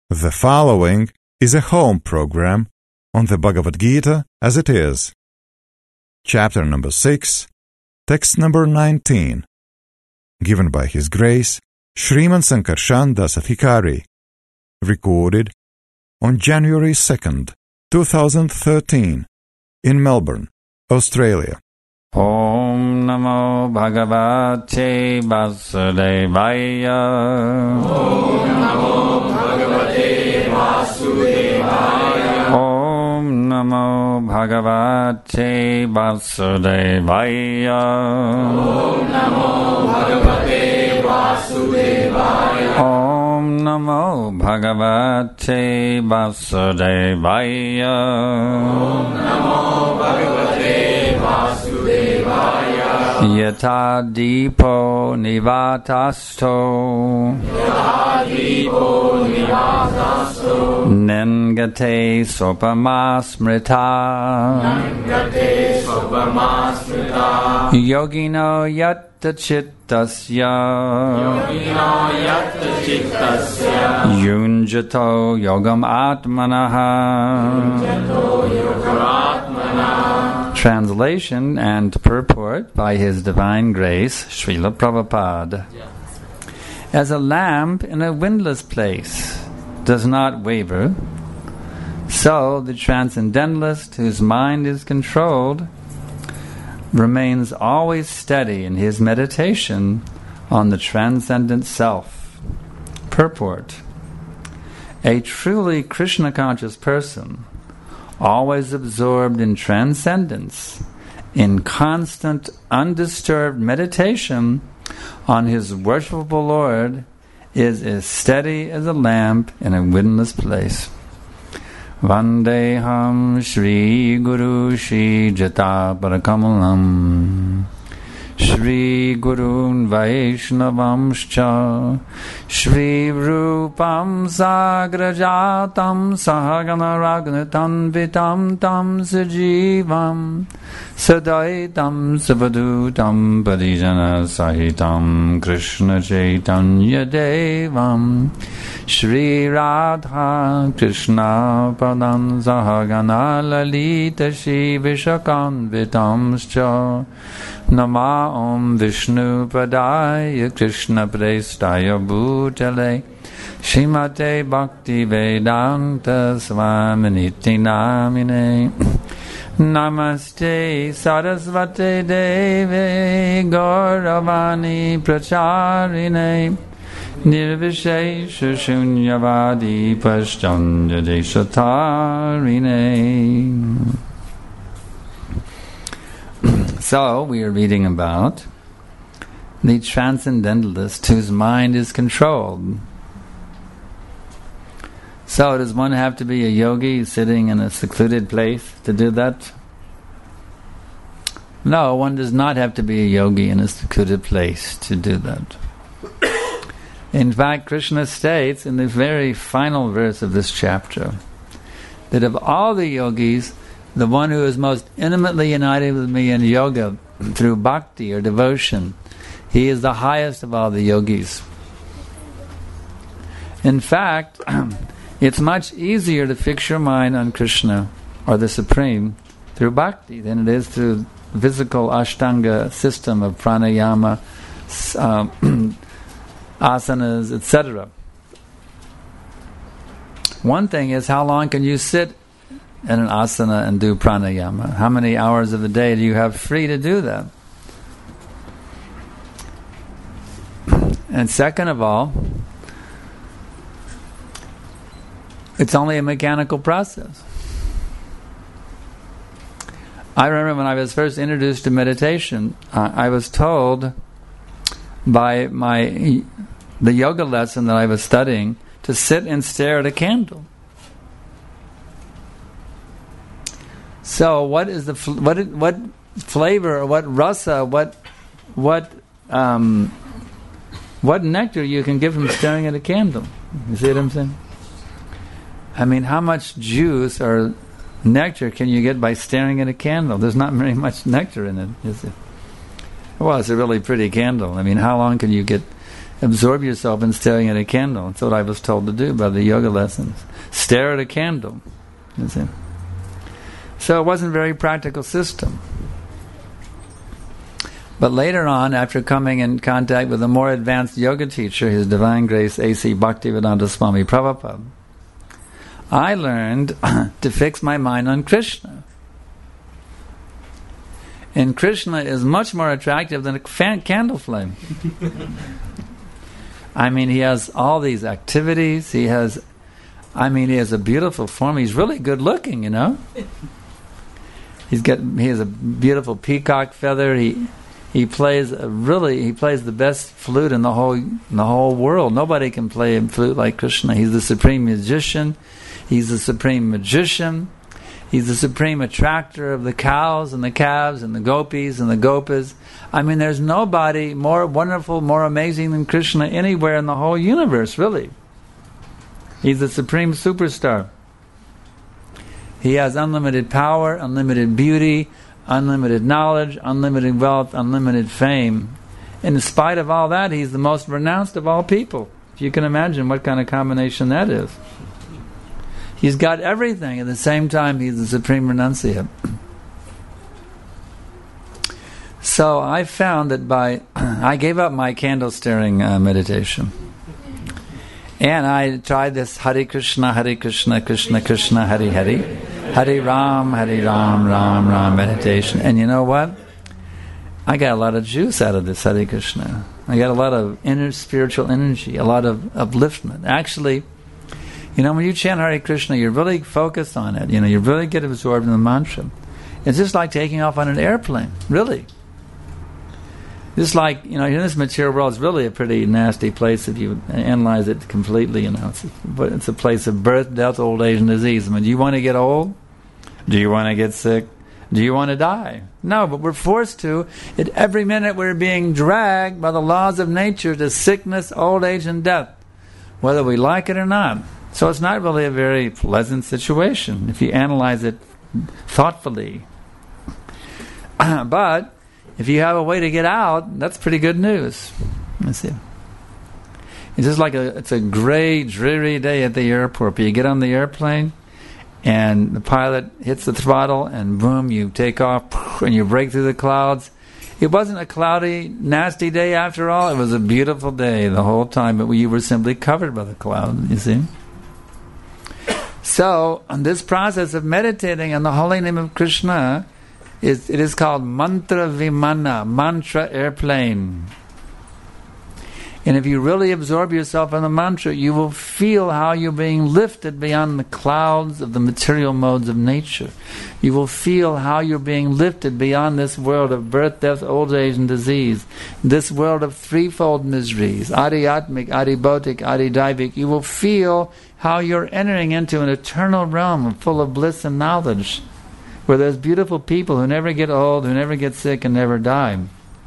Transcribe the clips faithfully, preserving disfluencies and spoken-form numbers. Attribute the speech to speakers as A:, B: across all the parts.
A: The following is a home program on the Bhagavad Gita as it is. Chapter number six, text number nineteen, given by His Grace Sriman Sankarshan Das Adhikari, recorded on January second, two thousand thirteen, in Melbourne, Australia.
B: Om Namo Bhagavate Vasudevaya.
C: Om Namo Bhagavate Vasudevaya.
B: Om Namo Bhagavate Vasudevaya.
C: Om Namo Bhagavate Vasudevaya.
B: Om Namo Bhagavate Vasudevaya.
C: Om Namo Bhagavate Vasudevaya.
B: Yata Dipo Nivatasto.
C: Yata Dipo Nivatasto.
B: Nengate Sopamasmrita.
C: Nengate Sopamasmrita.
B: Yogino Yatta Chittasya.
C: Yogino Yatta Chittasya.
B: Yunjato Yogam Atmanaha.
C: Yunjato Yogam Atmanaha.
B: Translation and purport by His Divine Grace, Srila Prabhupada. As a lamp in a windless place does not waver, so the transcendentalist whose mind is controlled remains always steady in his meditation on the transcendent self. Purport. A truly Krishna-conscious person, always absorbed in transcendence, in constant, undisturbed meditation on his worshipful Lord, is as steady as a lamp in a windless place. Vandeham Shri Guru Shri Jata Parakamalam Shri Gurun Vaishnavamscha Shri Rupam Sagrajatam Sahagana Ragnatam Vitam Tam Sajivam Sadaitam Savadutam Parijana Sahitam Krishna Chaitanya Devam Shri Radha Krishna Padam Sahagana Lalita Shri Vishakam Vitamscha Nama Om Vishnu Padaya Krishna Prestaya Bhutale Shrimate Bhakti Vedanta Swaminiti Namine Namaste Sarasvate Deve Gauravani Pracharine Nirvishesha Shunyavadi Paschanda Deshatarine. So, we are reading about the transcendentalist whose mind is controlled. So, does one have to be a yogi sitting in a secluded place to do that? No, one does not have to be a yogi in a secluded place to do that. In fact, Krishna states in the very final verse of this chapter that of all the yogis, the one who is most intimately united with me in yoga through bhakti or devotion, he is the highest of all the yogis. In fact, it's much easier to fix your mind on Krishna or the Supreme through bhakti than it is through the physical ashtanga system of pranayama, uh, asanas, et cetera. One thing is, how long can you sit in an asana and do pranayama? How many hours of the day do you have free to do that? And second of all, it's only a mechanical process. I remember when I was first introduced to meditation, uh, I was told by my the yoga lesson that I was studying to sit and stare at a candle. So, what is the fl- what what flavor or what rasa, what what um, what nectar you can get from staring at a candle? You see what I'm saying? I mean, how much juice or nectar can you get by staring at a candle? There's not very much nectar in it, is it? Well, it's a really pretty candle. I mean, how long can you get absorb yourself in staring at a candle. That's what I was told to do by the yoga lessons. Stare at a candle. You see? So it wasn't a very practical system. But later on, after coming in contact with a more advanced yoga teacher, His Divine Grace A C Bhaktivedanta Swami Prabhupada, I learned to fix my mind on Krishna. And Krishna is much more attractive than a fan- candle flame. I mean, he has all these activities. He has, I mean, he has a beautiful form. He's really good looking, you know. He's got, he has a beautiful peacock feather. He he plays a really, he plays the best flute in the whole in the whole world. Nobody can play a flute like Krishna. He's the supreme musician. He's the supreme magician. He's the supreme attractor of the cows and the calves and the gopis and the gopas. I mean, there's nobody more wonderful, more amazing than Krishna anywhere in the whole universe, really. He's the supreme superstar. He has unlimited power, unlimited beauty, unlimited knowledge, unlimited wealth, unlimited fame. And in spite of all that, he's the most renounced of all people. If you can imagine what kind of combination that is. He's got everything. At the same time, he's the supreme renunciate. So I found that by... I gave up my candle staring uh, meditation. And I tried this Hare Krishna, Hare Krishna, Krishna Krishna, Hare Hare, Hare Ram, Hare Ram, Ram Ram meditation. And you know what? I got a lot of juice out of this Hare Krishna. I got a lot of inner spiritual energy, a lot of upliftment. Actually, you know, when you chant Hare Krishna, you're really focused on it. You know, you really get absorbed in the mantra. It's just like taking off on an airplane, really. Just like, you know, in this material world, it's really a pretty nasty place if you analyze it completely. You know, it's a, it's a place of birth, death, old age, and disease. I mean, do you want to get old? Do you want to get sick? Do you want to die? No, but we're forced to. At every minute, we're being dragged by the laws of nature to sickness, old age, and death, whether we like it or not. So it's not really a very pleasant situation if you analyze it thoughtfully. But if you have a way to get out, that's pretty good news. Let's see. It's just like a it's a gray, dreary day at the airport. But you get on the airplane, and the pilot hits the throttle, and boom, you take off, and you break through the clouds. It wasn't a cloudy, nasty day after all. It was a beautiful day the whole time, but you were simply covered by the cloud, you see. So, on this process of meditating on the holy name of Krishna, is it is called mantra vimana, mantra airplane. And if you really absorb yourself in the mantra, you will feel how you're being lifted beyond the clouds of the material modes of nature. You will feel how you're being lifted beyond this world of birth, death, old age, and disease. This world of threefold miseries, Adhyatmic, Adhibautic, Adhidaivik. You will feel how you're entering into an eternal realm full of bliss and knowledge, where there's beautiful people who never get old, who never get sick, and never die.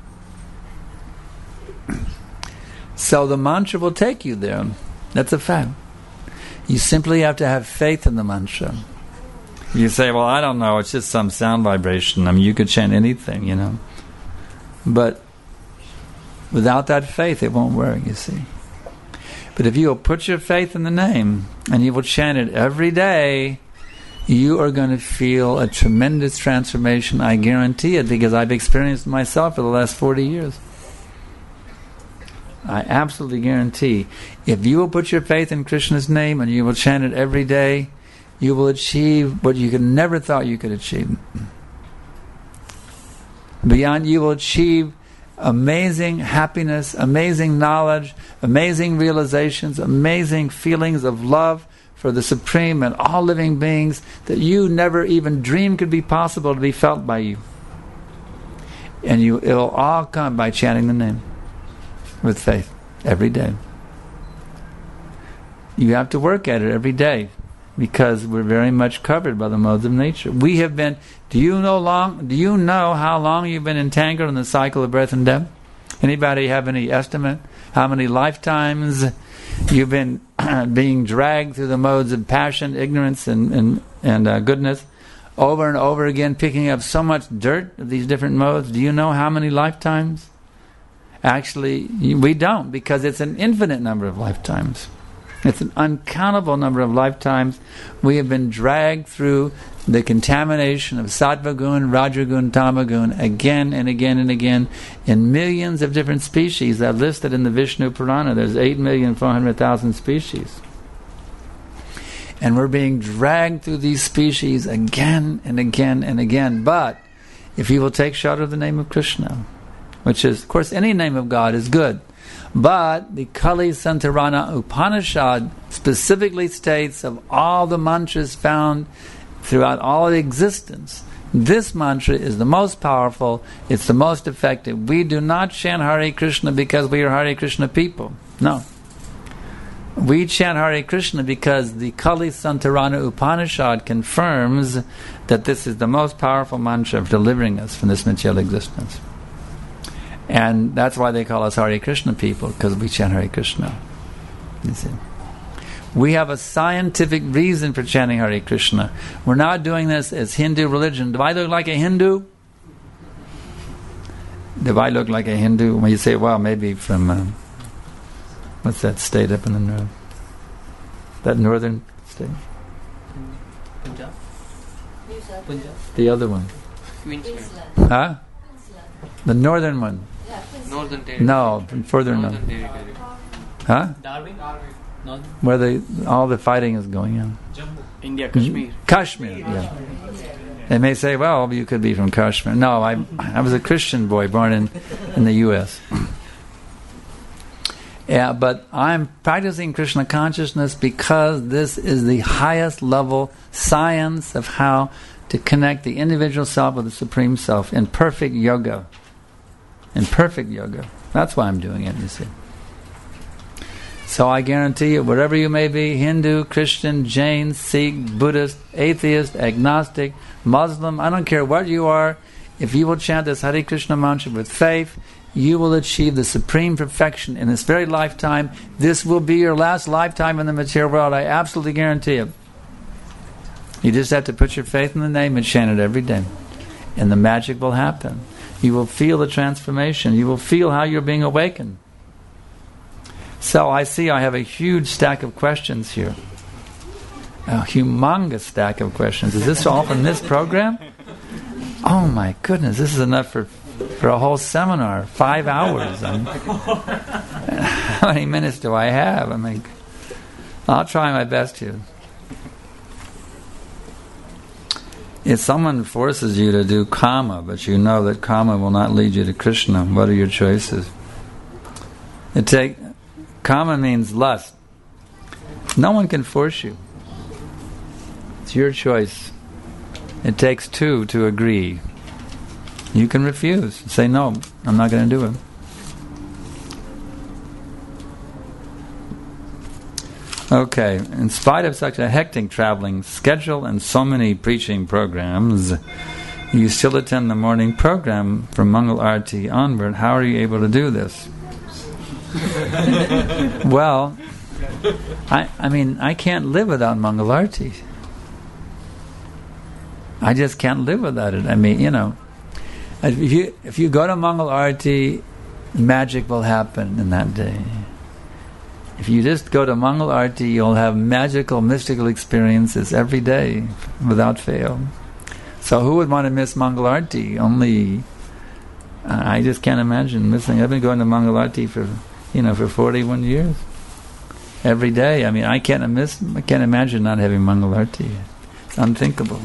B: So the mantra will take you there. That's a fact. You simply have to have faith in the mantra. You say, well, I don't know, it's just some sound vibration. I mean, you could chant anything, you know. But without that faith, it won't work, you see. But if you will put your faith in the name, and you will chant it every day, you are going to feel a tremendous transformation. I guarantee it, because I've experienced it myself for the last forty years. I absolutely guarantee, if you will put your faith in Krishna's name and you will chant it every day, you will achieve what you could never thought you could achieve. Beyond, you will achieve amazing happiness, amazing knowledge, amazing realizations, amazing feelings of love for the Supreme and all living beings that you never even dreamed could be possible to be felt by you. And you, it'll all come by chanting the name with faith every day. You have to work at it every day, because we're very much covered by the modes of nature. We have been. Do you know long? Do you know how long you've been entangled in the cycle of birth and death? Anybody have any estimate? How many lifetimes you've been being dragged through the modes of passion, ignorance, and and and uh, goodness, over and over again, picking up so much dirt of these different modes? Do you know how many lifetimes? Actually, we don't, because it's an infinite number of lifetimes. It's an uncountable number of lifetimes. We have been dragged through the contamination of Sattva Gun, Rajagun, Tamagun again and again and again in millions of different species that are listed in the Vishnu Purana. There's eight million four hundred thousand species. And we're being dragged through these species again and again and again. But if you will take shelter of the name of Krishna, which is, of course, any name of God is good, but the Kali Santarana Upanishad specifically states of all the mantras found throughout all of existence, this mantra is the most powerful, it's the most effective. We do not chant Hare Krishna because we are Hare Krishna people. No. We chant Hare Krishna because the Kali Santarana Upanishad confirms that this is the most powerful mantra for delivering us from this material existence. And that's why they call us Hare Krishna people, because we chant Hare Krishna. You see? We have a scientific reason for chanting Hare Krishna. We're not doing this as Hindu religion. Do I look like a Hindu? Do I look like a Hindu? When you say, well, maybe from, uh, what's that state up in the north? That northern state?
D: Punjab. Punjab.
B: The other one.
D: Queensland.
B: Huh? The northern one.
D: Northern Territory.
B: No, further north.
D: Northern Territory.
B: Huh?
D: Darwin. Northern.
B: Where they, all the fighting is going on.
D: Jammu. India, Kashmir.
B: Kashmir, yeah. They may say, well, you could be from Kashmir. No, I I was a Christian boy born in, in the U S Yeah, but I'm practicing Krishna consciousness because this is the highest level science of how to connect the individual self with the Supreme Self in perfect yoga. In perfect yoga. That's why I'm doing it, you see. So I guarantee you, whatever you may be, Hindu, Christian, Jain, Sikh, Buddhist, atheist, agnostic, Muslim, I don't care what you are, if you will chant this Hare Krishna mantra with faith, you will achieve the supreme perfection in this very lifetime. This will be your last lifetime in the material world, I absolutely guarantee it. You just have to put your faith in the name and chant it every day. And the magic will happen. You will feel the transformation. You will feel how you're being awakened. So I see I have a huge stack of questions here. A humongous stack of questions. Is this all from this program? Oh my goodness, this is enough for for a whole seminar. Five hours. I mean, how many minutes do I have? I mean, I'll try my best here. If someone forces you to do kama, but you know that kama will not lead you to Krishna, what are your choices? It take kama means lust. No one can force you. It's your choice. It takes two to agree. You can refuse. Say, no, I'm not going to do it. Okay, in spite of such a hectic traveling schedule and so many preaching programs, you still attend the morning program from Mangal Arati onward. How are you able to do this? Well, I I mean, I can't live without Mangal Arati. I just can't live without it. I mean, you know, if you if you go to Mangal Arati, magic will happen in that day. If you just go to Mangal Arati, you'll have magical, mystical experiences every day, without fail. So who would want to miss Mangal Arati? Only, uh, I just can't imagine missing. I've been going to Mangal Arati for, you know, for forty-one years. Every day. I mean, I can't miss. I can't imagine not having Mangal Arati. It's unthinkable.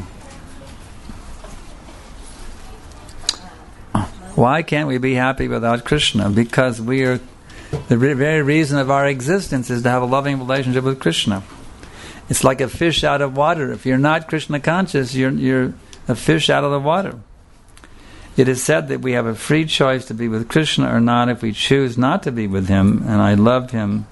B: Why can't we be happy without Krishna? Because we are. The re- very reason of our existence is to have a loving relationship with Krishna. It's like a fish out of water. If you're not Krishna conscious, you're you're a fish out of the water. It is said that we have a free choice to be with Krishna or not. If we choose not to be with him, and I love him,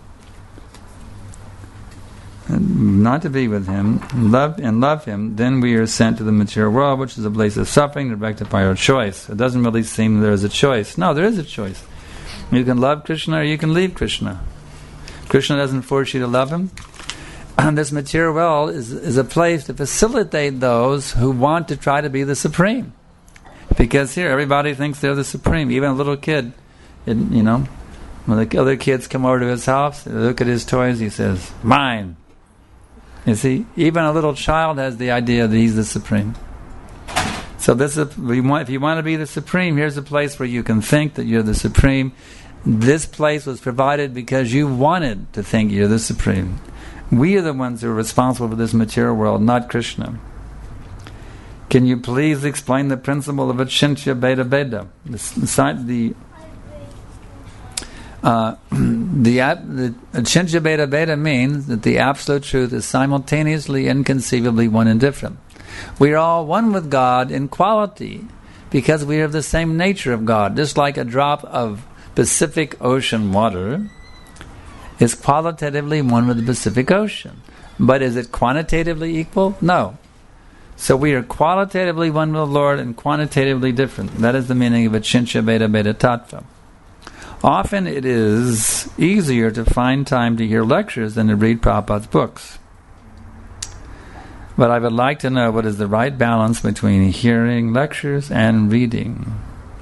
B: and not to be with him, love and love him, then we are sent to the material world, which is a place of suffering, to rectify our choice. It doesn't really seem there is a choice. No, there is a choice. You can love Krishna or you can leave Krishna. Krishna doesn't force you to love him. And this material world is, is a place to facilitate those who want to try to be the supreme. Because here, everybody thinks they're the supreme. Even a little kid It, you know, when the other kids come over to his house, they look at his toys, he says, mine. You see, even a little child has the idea that he's the supreme. So this is, we want, if you want to be the supreme, here's a place where you can think that you're the supreme. This place was provided because you wanted to think you're the supreme. We are the ones who are responsible for this material world, not Krishna. Can you please explain the principle of Achintya Bheda Bheda? The uh, the, the Achintya Bheda Bheda means that the absolute truth is simultaneously, inconceivably one and different. We are all one with God in quality because we are of the same nature of God. Just like a drop of Pacific Ocean water is qualitatively one with the Pacific Ocean. But is it quantitatively equal? No. So we are qualitatively one with the Lord and quantitatively different. That is the meaning of Achintya Bheda Bheda Tattva. Often it is easier to find time to hear lectures than to read Prabhupada's books. But I would like to know what is the right balance between hearing lectures and reading.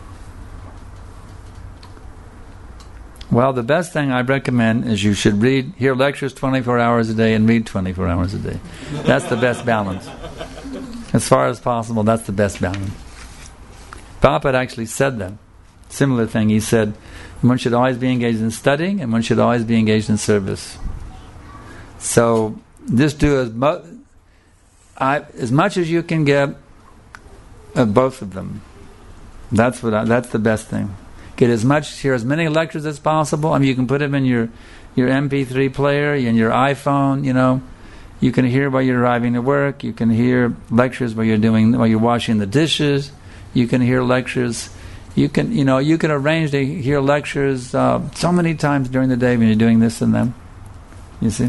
B: Well, the best thing I recommend is you should read, hear lectures twenty-four hours a day and read twenty-four hours a day. That's the best balance. As far as possible, that's the best balance. Prabhupada actually said that. Similar thing, he said, one should always be engaged in studying and one should always be engaged in service. So, just do as much, as much as you can get of both of them. That's what I, that's the best thing. Get as much, hear as many lectures as possible. I mean, you can put them in your, your M P three player, in your iPhone, you know. You can hear while you're driving to work. You can hear lectures while you're doing, while you're washing the dishes. You can hear lectures. You can, you know, you can arrange to hear lectures uh, so many times during the day when you're doing this and that. You see,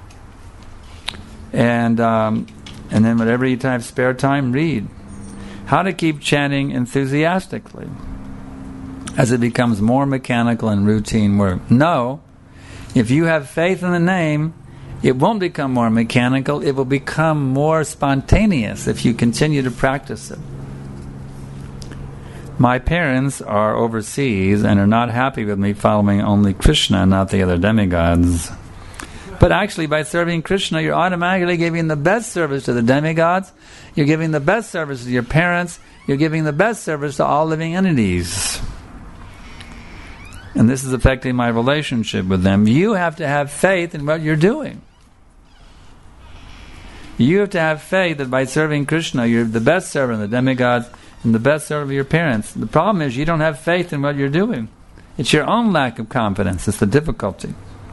B: and um, and then whenever you have spare time, read. How to keep chanting enthusiastically as it becomes more mechanical and routine work. No, if you have faith in the name, it won't become more mechanical. It will become more spontaneous if you continue to practice it. My parents are overseas and are not happy with me following only Krishna and not the other demigods. But actually, by serving Krishna, you're automatically giving the best service to the demigods. You're giving the best service to your parents. You're giving the best service to all living entities. And this is affecting my relationship with them. You have to have faith in what you're doing. You have to have faith that by serving Krishna, you're the best servant of the demigods and the best servant of your parents. The problem is you don't have faith in what you're doing. It's your own lack of confidence. It's the difficulty.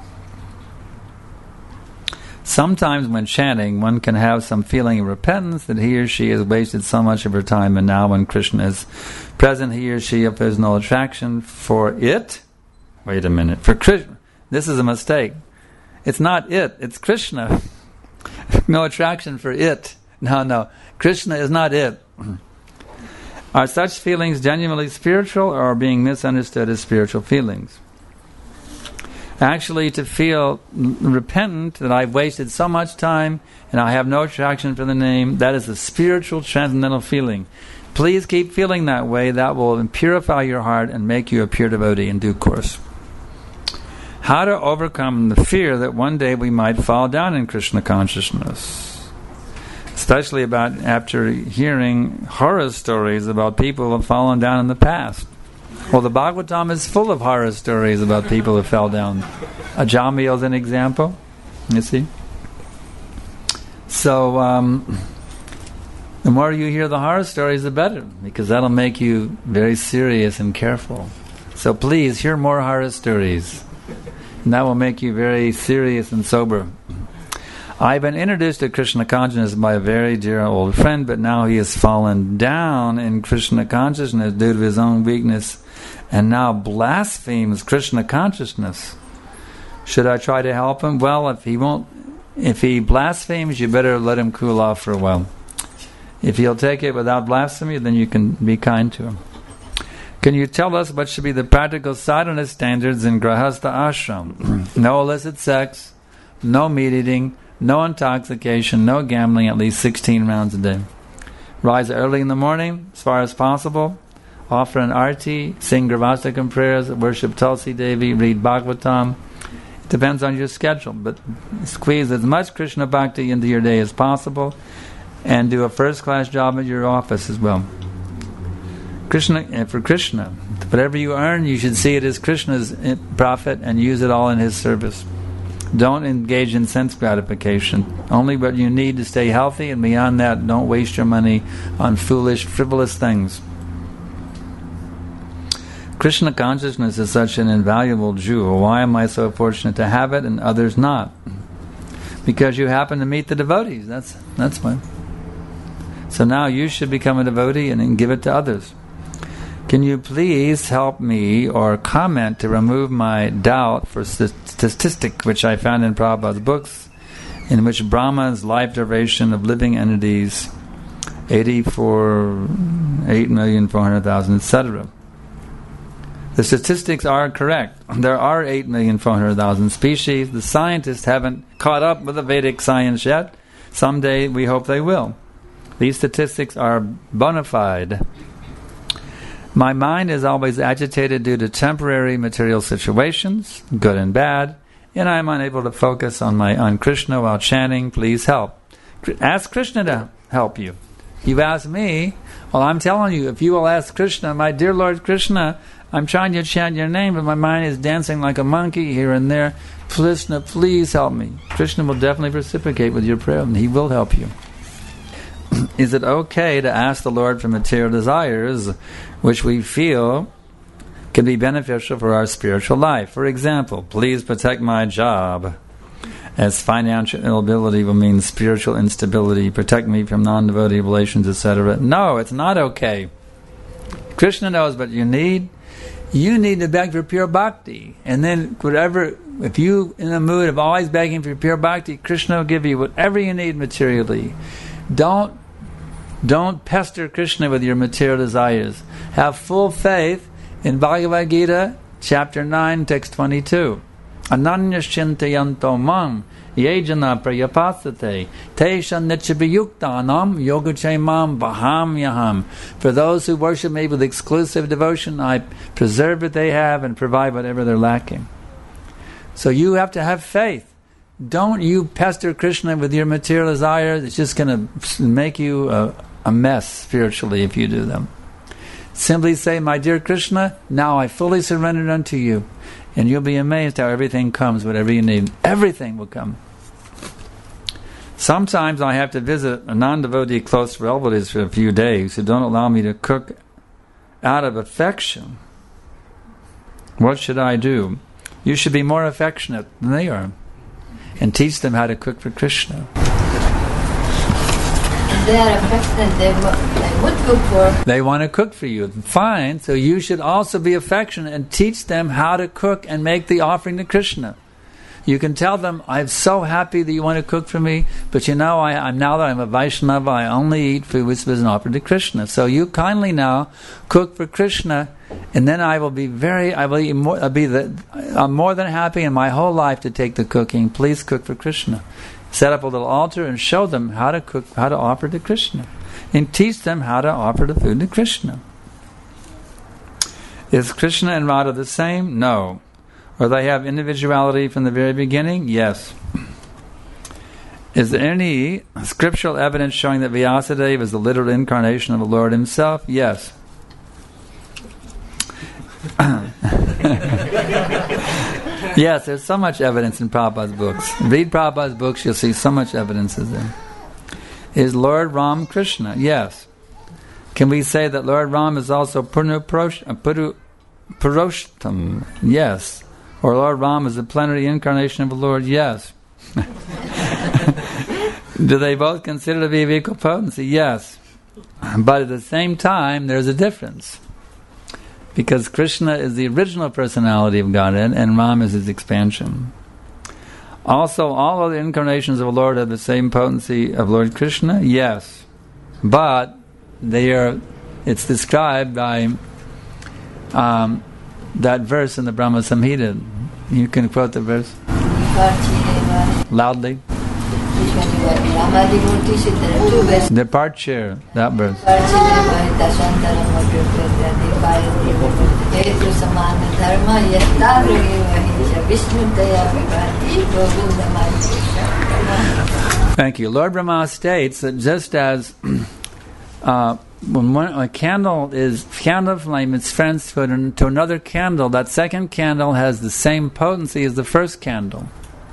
B: Sometimes when chanting, one can have some feeling of repentance that he or she has wasted so much of her time, and now when Krishna is present, he or she feels no attraction for it. Wait a minute. For Krishna, this is a mistake. It's not it. It's Krishna. No attraction for it. No, no. Krishna is not it. Are such feelings genuinely spiritual or are being misunderstood as spiritual feelings? Actually, to feel repentant that I've wasted so much time and I have no attraction for the name, that is a spiritual transcendental feeling. Please keep feeling that way. That will purify your heart and make you a pure devotee in due course. How to overcome the fear that one day we might fall down in Krishna consciousness, especially about after hearing horror stories about people who have fallen down in the past. Well, the Bhagavatam is full of horror stories about people who fell down. Ajamil is an example, you see. So, um, the more you hear the horror stories, the better, because that'll make you very serious and careful. So please, hear more horror stories. And that will make you very serious and sober. I've been introduced to Krishna consciousness by a very dear old friend, but now he has fallen down in Krishna consciousness due to his own weakness and now blasphemes Krishna consciousness. Should I try to help him? Well, if he won't, if he blasphemes, you better let him cool off for a while. If he'll take it without blasphemy, then you can be kind to him. Can you tell us what should be the practical sadhana standards in Grahastha ashram? No illicit sex, no meat eating, no intoxication, no gambling, at least sixteen rounds a day. Rise early in the morning, as far as possible. offer an arti, sing Gravastakam prayers, worship Tulsi Devi, read Bhagavatam. It depends on your schedule, but squeeze as much Krishna Bhakti into your day as possible, and do a first-class job at your office as well. Krishna, for Krishna, whatever you earn, you should see it as Krishna's profit and use it all in His service. Don't engage in sense gratification. Only what you need to stay healthy, and beyond that, don't waste your money on foolish, frivolous things. Krishna consciousness is such an invaluable jewel. Why am I so fortunate to have it and others not? Because you happen to meet the devotees. That's that's why. So now you should become a devotee and then give it to others. Can you please help me or comment to remove my doubt for st- statistic which I found in Prabhupada's books, in which Brahma's life duration of living entities eighty-four, eight million four hundred thousand, et cetera. The statistics are correct. There are eight million four hundred thousand species. The scientists haven't caught up with the Vedic science yet. Someday we hope they will. These statistics are bona fide. My mind is always agitated due to temporary material situations, good and bad, and I am unable to focus on my on Krishna while chanting. Please help. Ask Krishna to help you. You've asked me. Well, I'm telling you, if you will ask Krishna, my dear Lord Krishna, I'm trying to chant your name, but my mind is dancing like a monkey here and there. Krishna, please help me. Krishna will definitely reciprocate with your prayer, and He will help you. Is it okay to ask the Lord for material desires which we feel can be beneficial for our spiritual life? For example, please protect my job, as financial inability will mean spiritual instability. Protect me from non-devotee relations, et cetera. No, it's not okay. Krishna knows what you need. You need to beg for pure bhakti. And then whatever, if you in the mood of always begging for pure bhakti, Krishna will give you whatever you need materially. Don't Don't pester Krishna with your material desires. Have full faith in Bhagavad Gita, chapter nine, text twenty-two. Ananyashchintayanto mam yejana prayapasate teshan nityabhiyuktanam yogachaimam vaham yaham. For those who worship me with exclusive devotion, I preserve what they have and provide whatever they're lacking. So you have to have faith. Don't you pester Krishna with your material desires. It's just going to make you a, a mess spiritually if you do them. Simply say, my dear Krishna, now I fully surrender unto you. And you'll be amazed how everything comes, whatever you need. Everything will come. Sometimes I have to visit a non-devotee close relatives for a few days who don't allow me to cook out of affection. What should I do? You should be more affectionate than they are, and teach them how to cook for Krishna.
E: If they are affectionate, they, w- they would cook for...
B: They want to cook for you. Fine, so you should also be affectionate and teach them how to cook and make the offering to Krishna. You can tell them, I'm so happy that you want to cook for me, but you know, I, I'm now that I'm a Vaishnava, I only eat food which was offered to Krishna. So you kindly now cook for Krishna, and then I will be very, I will be more, I'll be the, I'm more than happy in my whole life to take the cooking. Please cook for Krishna. Set up a little altar and show them how to cook, how to offer to Krishna, and teach them how to offer the food to Krishna. Is Krishna and Radha the same? No. Or they have individuality from the very beginning? Yes. Is there any scriptural evidence showing that Vyasadeva is the literal incarnation of the Lord Himself? Yes. Yes, there's so much evidence in Prabhupada's books. Read Prabhupada's books, you'll see so much evidence is there. Is Lord Ram Krishna? Yes. Can we say that Lord Ram is also Purna Purushtam? Yes. Or Lord Ram is the plenary incarnation of the Lord? Yes. Do they both consider to be of equal potency? Yes. But at the same time, there's a difference. Because Krishna is the original personality of Godhead and Ram is His expansion. Also, all other incarnations of the Lord have the same potency of Lord Krishna? Yes. But they are, it's described by um, that verse in the Brahma Samhita. You can quote the verse loudly.
E: twenty-one Lama devotees, there are two verses.
B: Departure, that verse. Thank you. Lord Brahma states that just as uh, when one, a candle is candle flame is transferred into another candle, that second candle has the same potency as the first candle.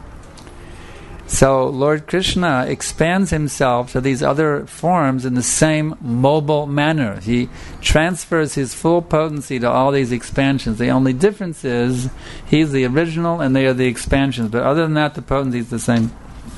B: So Lord Krishna expands himself to these other forms in the same mobile manner. He transfers his full potency to all these expansions. The only difference is he's the original and they are the expansions. But other than that, the potency is the same.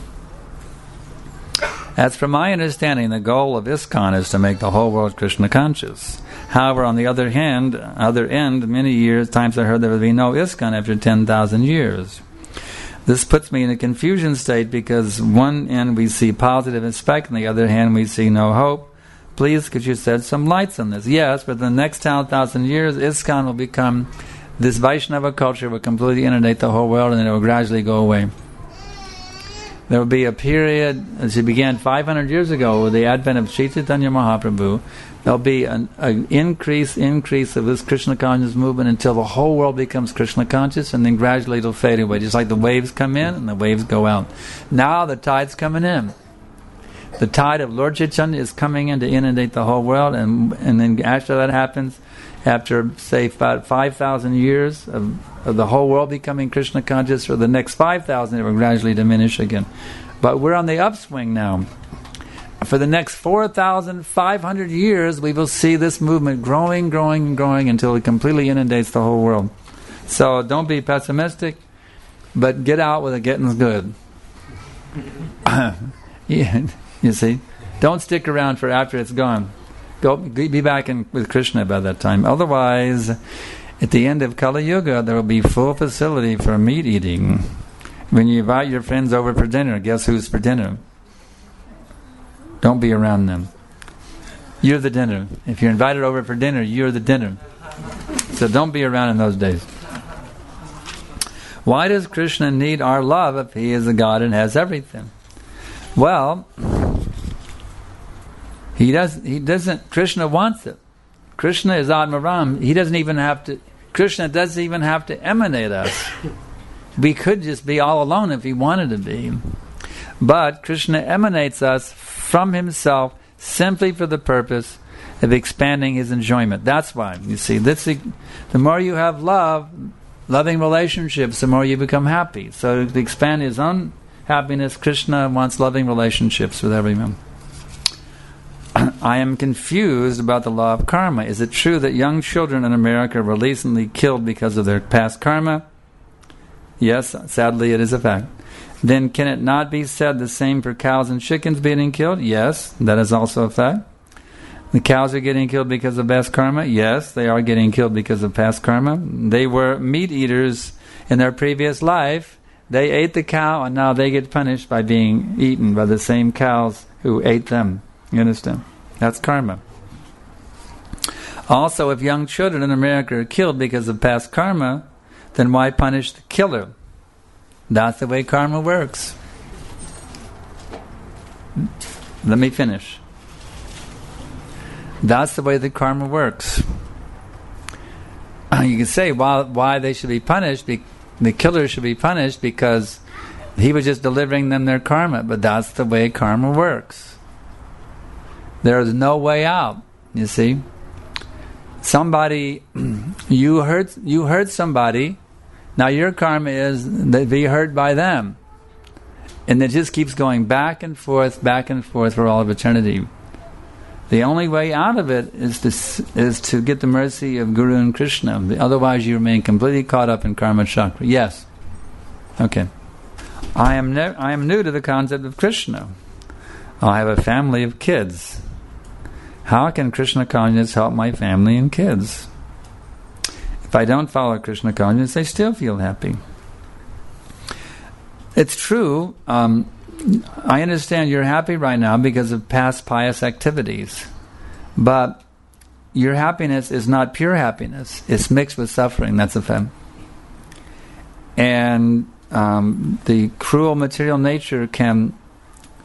B: As from my understanding, the goal of ISKCON is to make the whole world Krishna conscious. However, on the other hand, other end, many years, times I heard there would be no ISKCON after ten thousand years. This puts me in a confusion state because one end we see positive aspect, on the other hand we see no hope. Please, could you shed some lights on this? Yes, but in the next ten thousand years, ISKCON will become, this Vaishnava culture will completely inundate the whole world and then it will gradually go away. There will be a period, as it began five hundred years ago with the advent of Sri Chaitanya Mahaprabhu, there will be an, an increase, increase of this Krishna conscious movement until the whole world becomes Krishna conscious, and then gradually it will fade away, just like the waves come in and the waves go out. Now the tide's coming in. The tide of Lord Chaitanya is coming in to inundate the whole world, and and then after that happens, after say about five thousand years of, of the whole world becoming Krishna conscious, or the next five thousand, it will gradually diminish again. But we're on the upswing now. For the next four thousand five hundred years, we will see this movement growing, growing, and growing until it completely inundates the whole world. So don't be pessimistic, but get out with it getting good. Yeah, you see? Don't stick around for after it's gone. Go be back in, with Krishna by that time. Otherwise, at the end of Kali Yuga, there will be full facility for meat eating. When you invite your friends over for dinner, guess who's for dinner? Don't be around them. You're the dinner. If you're invited over for dinner, you're the dinner. So don't be around in those days. Why does Krishna need our love if he is a God and has everything? Well, he does. He doesn't. Krishna wants it. Krishna is Atmaram. He doesn't even have to. Krishna doesn't even have to emanate us. We could just be all alone if he wanted to be. But Krishna emanates us from himself simply for the purpose of expanding his enjoyment. That's why, you see, this, the more you have love, loving relationships, the more you become happy. So to expand his own happiness, Krishna wants loving relationships with everyone. I am confused about the law of karma. Is it true that young children in America were recently killed because of their past karma? Yes, sadly it is a fact. Then can it not be said the same for cows and chickens being killed? Yes, that is also a fact. The cows are getting killed because of past karma? Yes, they are getting killed because of past karma. They were meat eaters in their previous life. They ate the cow and now they get punished by being eaten by the same cows who ate them. You understand? That's karma. Also, if young children in America are killed because of past karma, then why punish the killer? That's the way karma works. Let me finish. That's the way the karma works. You can say why, why they should be punished, be, the killer should be punished because he was just delivering them their karma, but that's the way karma works. There is no way out, you see. Somebody, you hurt, you hurt somebody. Now your karma is to be hurt by them. And it just keeps going back and forth, back and forth for all of eternity. The only way out of it is to is to get the mercy of Guru and Krishna. Otherwise you remain completely caught up in karma chakra. Yes. Okay. I am ne- I am new to the concept of Krishna. I have a family of kids. How can Krishna consciousness help my family and kids? If I don't follow Krishna consciousness, they still feel happy. It's true. Um, I understand you're happy right now because of past pious activities. But your happiness is not pure happiness. It's mixed with suffering. That's a fact. And um, the cruel material nature can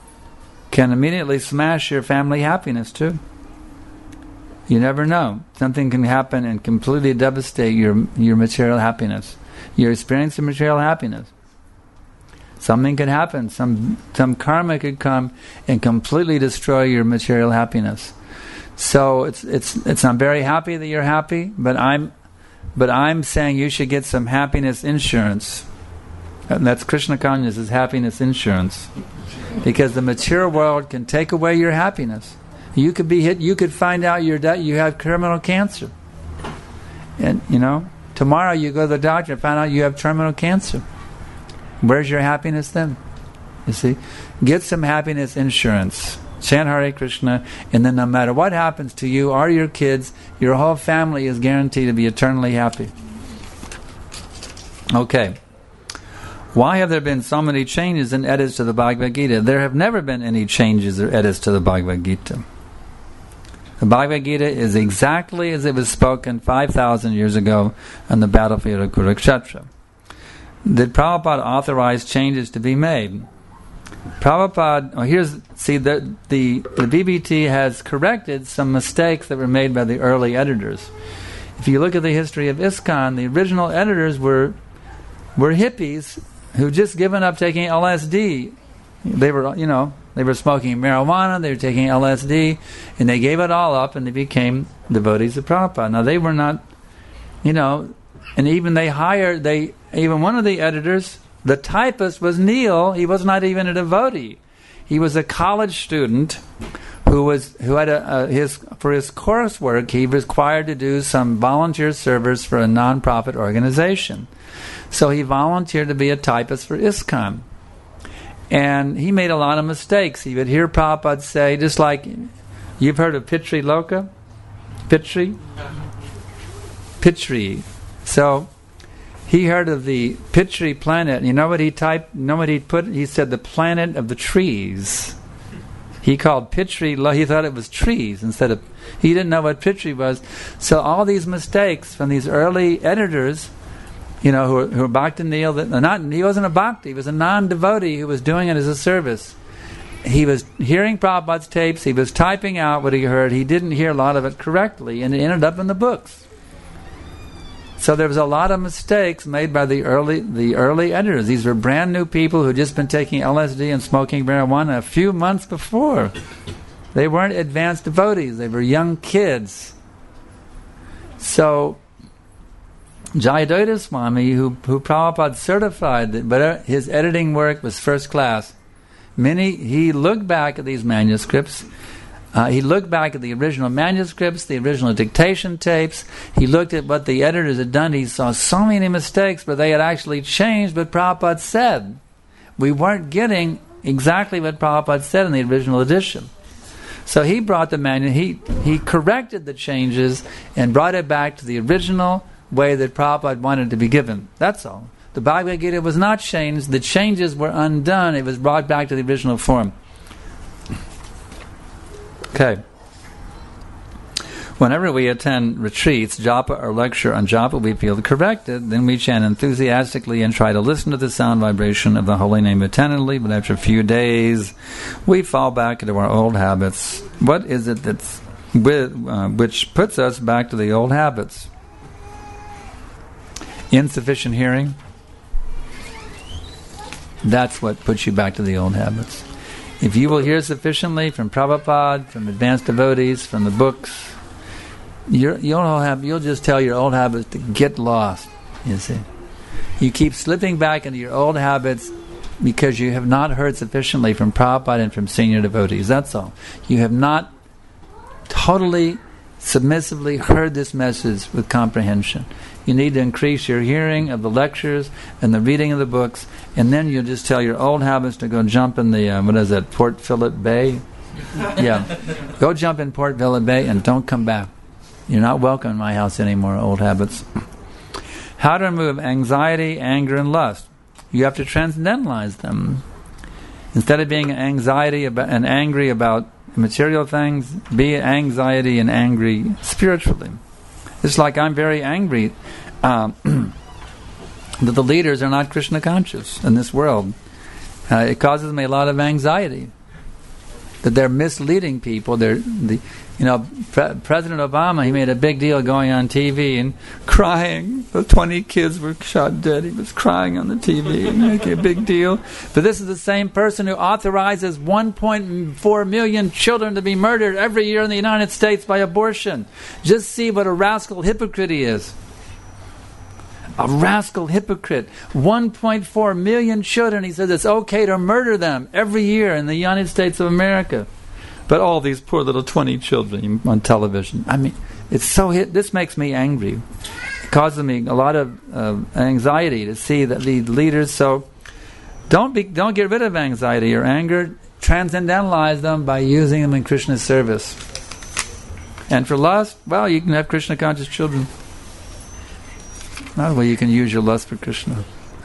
B: can immediately smash your family happiness too. You never know. Something can happen and completely devastate your your material happiness. You're experiencing material happiness. Something could happen. Some some karma could come and completely destroy your material happiness. So it's it's it's. I'm very happy that you're happy, but I'm but I'm saying you should get some happiness insurance. And that's Krishna consciousness, happiness insurance, because the material world can take away your happiness. You could be hit. You could find out you're di- you have terminal cancer, and you know tomorrow you go to the doctor and find out you have terminal cancer. Where's your happiness then? You see, get some happiness insurance. Chant Hare Krishna, and then no matter what happens to you or your kids, your whole family is guaranteed to be eternally happy. Okay. Why have there been so many changes and edits to the Bhagavad Gita? There have never been any changes or edits to the Bhagavad Gita. The Bhagavad Gita is exactly as it was spoken five thousand years ago on the battlefield of Kurukshetra. Did Prabhupada authorize changes to be made? Prabhupada, oh here's, see, the, the, the B B T has corrected some mistakes that were made by the early editors. If you look at the history of ISKCON, the original editors were were hippies who just given up taking L S D. They were, you know, they were smoking marijuana, they were taking L S D, and they gave it all up and they became devotees of Prabhupada. Now they were not, you know, and even they hired, they even one of the editors, the typist was Neil. He was not even a devotee. He was a college student who was who had a, a his for his coursework. He was required to do some volunteer service for a non-profit organization. So he volunteered to be a typist for ISKCON. And he made a lot of mistakes. He would hear Prabhupada say, just like, you've heard of Pitri Loka? Pitri? Pitri. So, he heard of the Pitri planet. You know what he typed? You know what he put? He said the planet of the trees. He called Pitri, he thought it was trees instead of, he didn't know what Pitri was. So all these mistakes from these early editors, you know, who were, who were Bhakti Neil, that not he wasn't a Bhakti, he was a non-devotee who was doing it as a service. He was hearing Prabhupada's tapes, he was typing out what he heard, he didn't hear a lot of it correctly, and it ended up in the books. So there was a lot of mistakes made by the early the early editors. These were brand new people who had just been taking L S D and smoking marijuana a few months before. They weren't advanced devotees, they were young kids. So Jayadvaita Swami, who, who Prabhupada certified that but his editing work was first class, many he looked back at these manuscripts. Uh, he looked back at the original manuscripts, the original dictation tapes. He looked at what the editors had done. He saw so many mistakes, but they had actually changed what Prabhupada said. We weren't getting exactly what Prabhupada said in the original edition. So he brought the manual, he, he corrected the changes and brought it back to the original way that Prabhupada wanted to be given. That's all. The Bhagavad Gita was not changed. The changes were undone. It was brought back to the original form. Okay. Whenever we attend retreats, japa or lecture on japa, we feel corrected, then we chant enthusiastically and try to listen to the sound vibration of the holy name attentively, but after a few days, we fall back into our old habits. What is it that's with, uh, which puts us back to the old habits? Insufficient hearing. That's what puts you back to the old habits. If you will hear sufficiently from Prabhupada, from advanced devotees, from the books, you're, you'll have you'll just tell your old habits to get lost. You see, you keep slipping back into your old habits because you have not heard sufficiently from Prabhupada and from senior devotees. That's all. You have not totally, submissively heard this message with comprehension. You need to increase your hearing of the lectures and the reading of the books, and then you'll just tell your old habits to go jump in the, uh, what is that, Port Phillip Bay? Yeah. Go jump in Port Phillip Bay and don't come back. You're not welcome in my house anymore, old habits. How to remove anxiety, anger, and lust. You have to transcendentalize them. Instead of being anxiety about, and angry about material things, be anxiety and angry spiritually. It's like I'm very angry um, that the leaders are not Krishna conscious in this world. Uh, it causes me a lot of anxiety. that they're misleading people. They're the, you know, Pre- President Obama, he made a big deal going on T V and crying. The twenty kids were shot dead. He was crying on the T V and making a big deal. But this is the same person who authorizes one point four million children to be murdered every year in the United States by abortion. Just see what a rascal hypocrite he is. A rascal hypocrite. one point four million children, he says it's okay to murder them every year in the United States of America. But all these poor little twenty children on television. I mean, it's so hit. This makes me angry. It causes me a lot of uh, anxiety to see that the leaders. So don't be, don't get rid of anxiety or anger. Transcendentalize them by using them in Krishna's service. And for lust, well, you can have Krishna conscious children. That way you can use your lust for Krishna.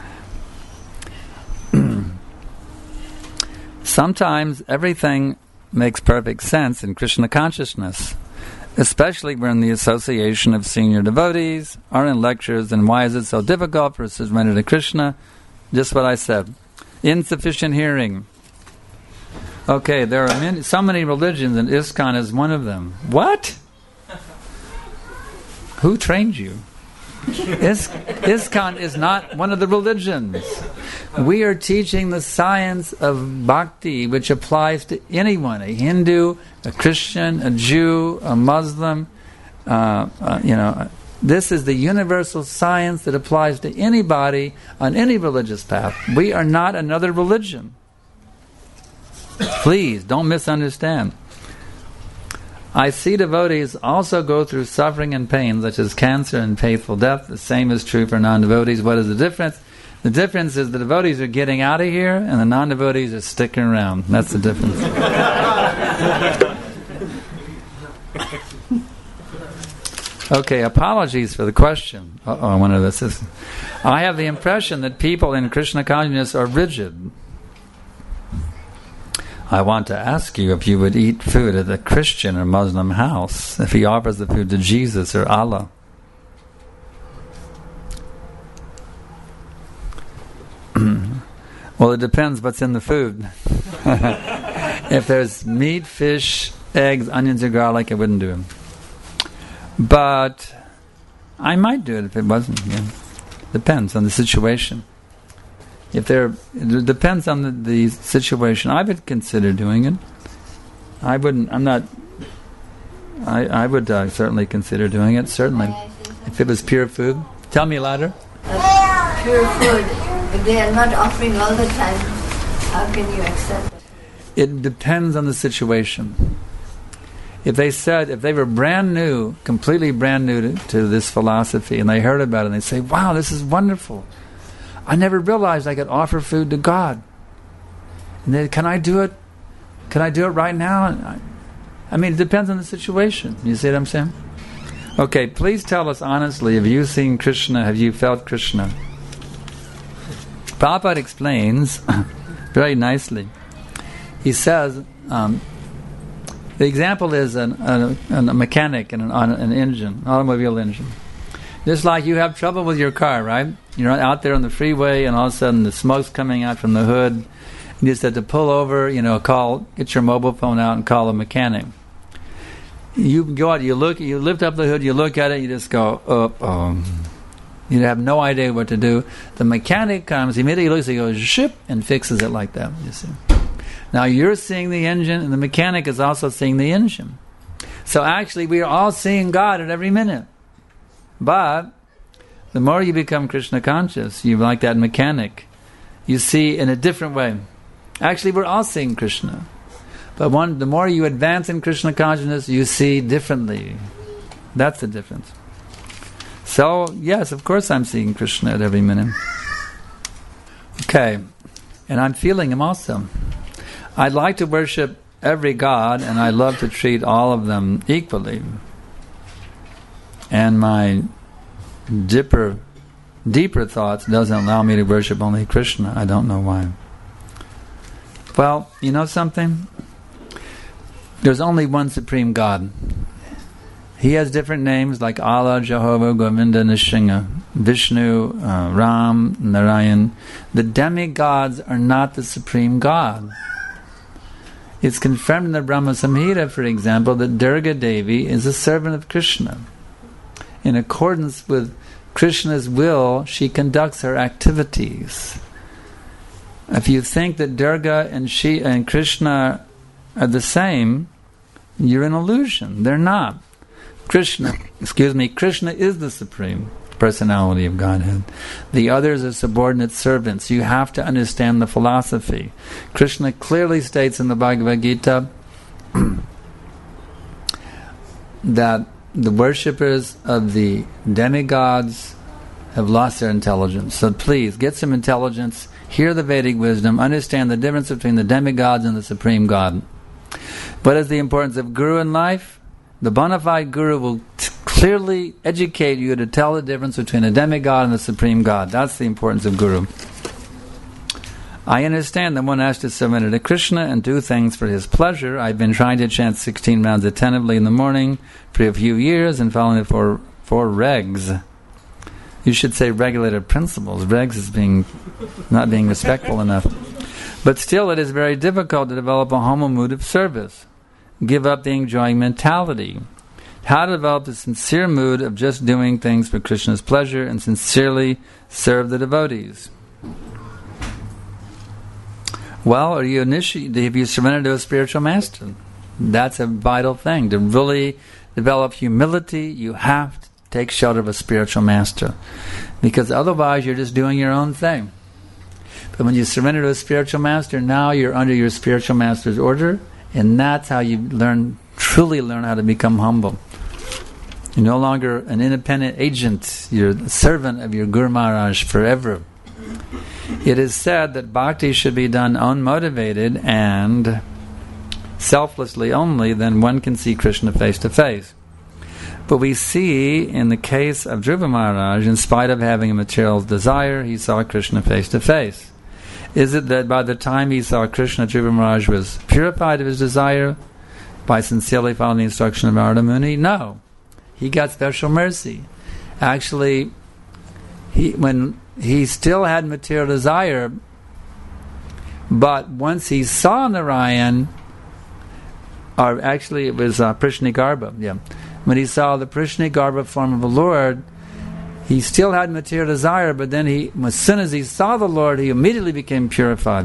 B: Sometimes everything makes perfect sense in Krishna consciousness, especially when the association of senior devotees are in lectures. And why is it so difficult for us to surrender to Krishna? Just what I said. Insufficient hearing. Okay, there are many, so many religions, and ISKCON is one of them. What? Who trained you? Is, ISKCON is not one of the religions. We are teaching the science of bhakti, which applies to anyone, a Hindu, a Christian, a Jew, a Muslim. Uh, uh, you know, this is the universal science that applies to anybody on any religious path. We are not another religion. Please, don't misunderstand. I see devotees also go through suffering and pain, such as cancer and painful death. The same is true for non-devotees. What is the difference? The difference is the devotees are getting out of here, and the non-devotees are sticking around. That's the difference. Okay, apologies for the question. Uh-oh, one of this is. I have the impression that people in Krishna consciousness are rigid. I want to ask you if you would eat food at a Christian or Muslim house if he offers the food to Jesus or Allah. Well, it depends what's in the food. If there's meat, fish, eggs, onions, or garlic, I wouldn't do it. But I might do it if it wasn't. Yeah. Depends on the situation. If there, it depends on the, the situation. I would consider doing it. I wouldn't. I'm not. I I would uh, certainly consider doing it. Certainly, if it was pure food. Tell me louder.
E: Uh, pure food, but they are not offering all the time. How can you accept it?
B: It depends on the situation. If they said, if they were brand new, completely brand new to, to this philosophy, and they heard about it, and they say, "Wow, this is wonderful. I never realized I could offer food to God. And then, can I do it? Can I do it right now?" I, I mean, it depends on the situation. You see what I'm saying? Okay, please tell us honestly, have you seen Krishna? Have you felt Krishna? Prabhupada explains very nicely. He says, um, the example is an, a, a mechanic in an, an engine, automobile engine. Just like you have trouble with your car, right? You're out there on the freeway, and all of a sudden the smoke's coming out from the hood. You just have to pull over, you know, call, get your mobile phone out and call a mechanic. You go out, you look, you lift up the hood, you look at it, you just go, oh, oh. You have no idea what to do. The mechanic comes, he immediately looks, he goes, ship, and fixes it like that, you see. Now you're seeing the engine, and the mechanic is also seeing the engine. So actually we are all seeing God at every minute. But the more you become Krishna conscious, you like that mechanic, you see in a different way. Actually, we're all seeing Krishna. But one, the more you advance in Krishna consciousness, you see differently. That's the difference. So, yes, of course I'm seeing Krishna at every minute. Okay. And I'm feeling him also. I'd like to worship every god, and I love to treat all of them equally. And my deeper, deeper thoughts doesn't allow me to worship only Krishna. I don't know why. Well, you know something? There's only one Supreme God. He has different names like Allah, Jehovah, Govinda, Nrsimha, Vishnu, uh, Ram, Narayan. The demigods are not the Supreme God. It's confirmed in the Brahma Samhita, for example, that Durga Devi is a servant of Krishna. In accordance with Krishna's will, she conducts her activities. If you think that Durga and she and Krishna are the same, you're an illusion. They're not. Krishna, excuse me, Krishna is the Supreme Personality of Godhead. The others are subordinate servants. You have to understand the philosophy. Krishna clearly states in the Bhagavad Gita that the worshippers of the demigods have lost their intelligence. So please, get some intelligence, hear the Vedic wisdom, understand the difference between the demigods and the Supreme God. What is the importance of Guru in life? The bona fide Guru will t- clearly educate you to tell the difference between a demigod and the Supreme God. That's the importance of Guru. I understand that one has to surrender to Krishna and do things for his pleasure. I've been trying to chant sixteen rounds attentively in the morning for a few years and following the four, four regs. You should say regulated principles. Regs is being not being respectful enough. But still, it is very difficult to develop a humble mood of service. Give up the enjoying mentality. How to develop the sincere mood of just doing things for Krishna's pleasure and sincerely serve the devotees. Well, are you initi- have you surrendered to a spiritual master? That's a vital thing. To really develop humility, you have to take shelter of a spiritual master. Because otherwise you're just doing your own thing. But when you surrender to a spiritual master, now you're under your spiritual master's order, and that's how you learn, truly learn how to become humble. You're no longer an independent agent. You're a servant of your Guru Maharaj forever. It is said that bhakti should be done unmotivated and selflessly only, then one can see Krishna face to face. But we see in the case of Dhruva Maharaj, in spite of having a material desire, he saw Krishna face to face. Is it that by the time he saw Krishna, Dhruva Maharaj was purified of his desire by sincerely following the instruction of Narada Muni? No. He got special mercy. Actually, he when he still had material desire, but once he saw Narayan, or actually it was uh, Prishnigarbha, yeah. When he saw the Prishnigarbha form of the Lord, he still had material desire, but then he, as soon as he saw the Lord, he immediately became purified.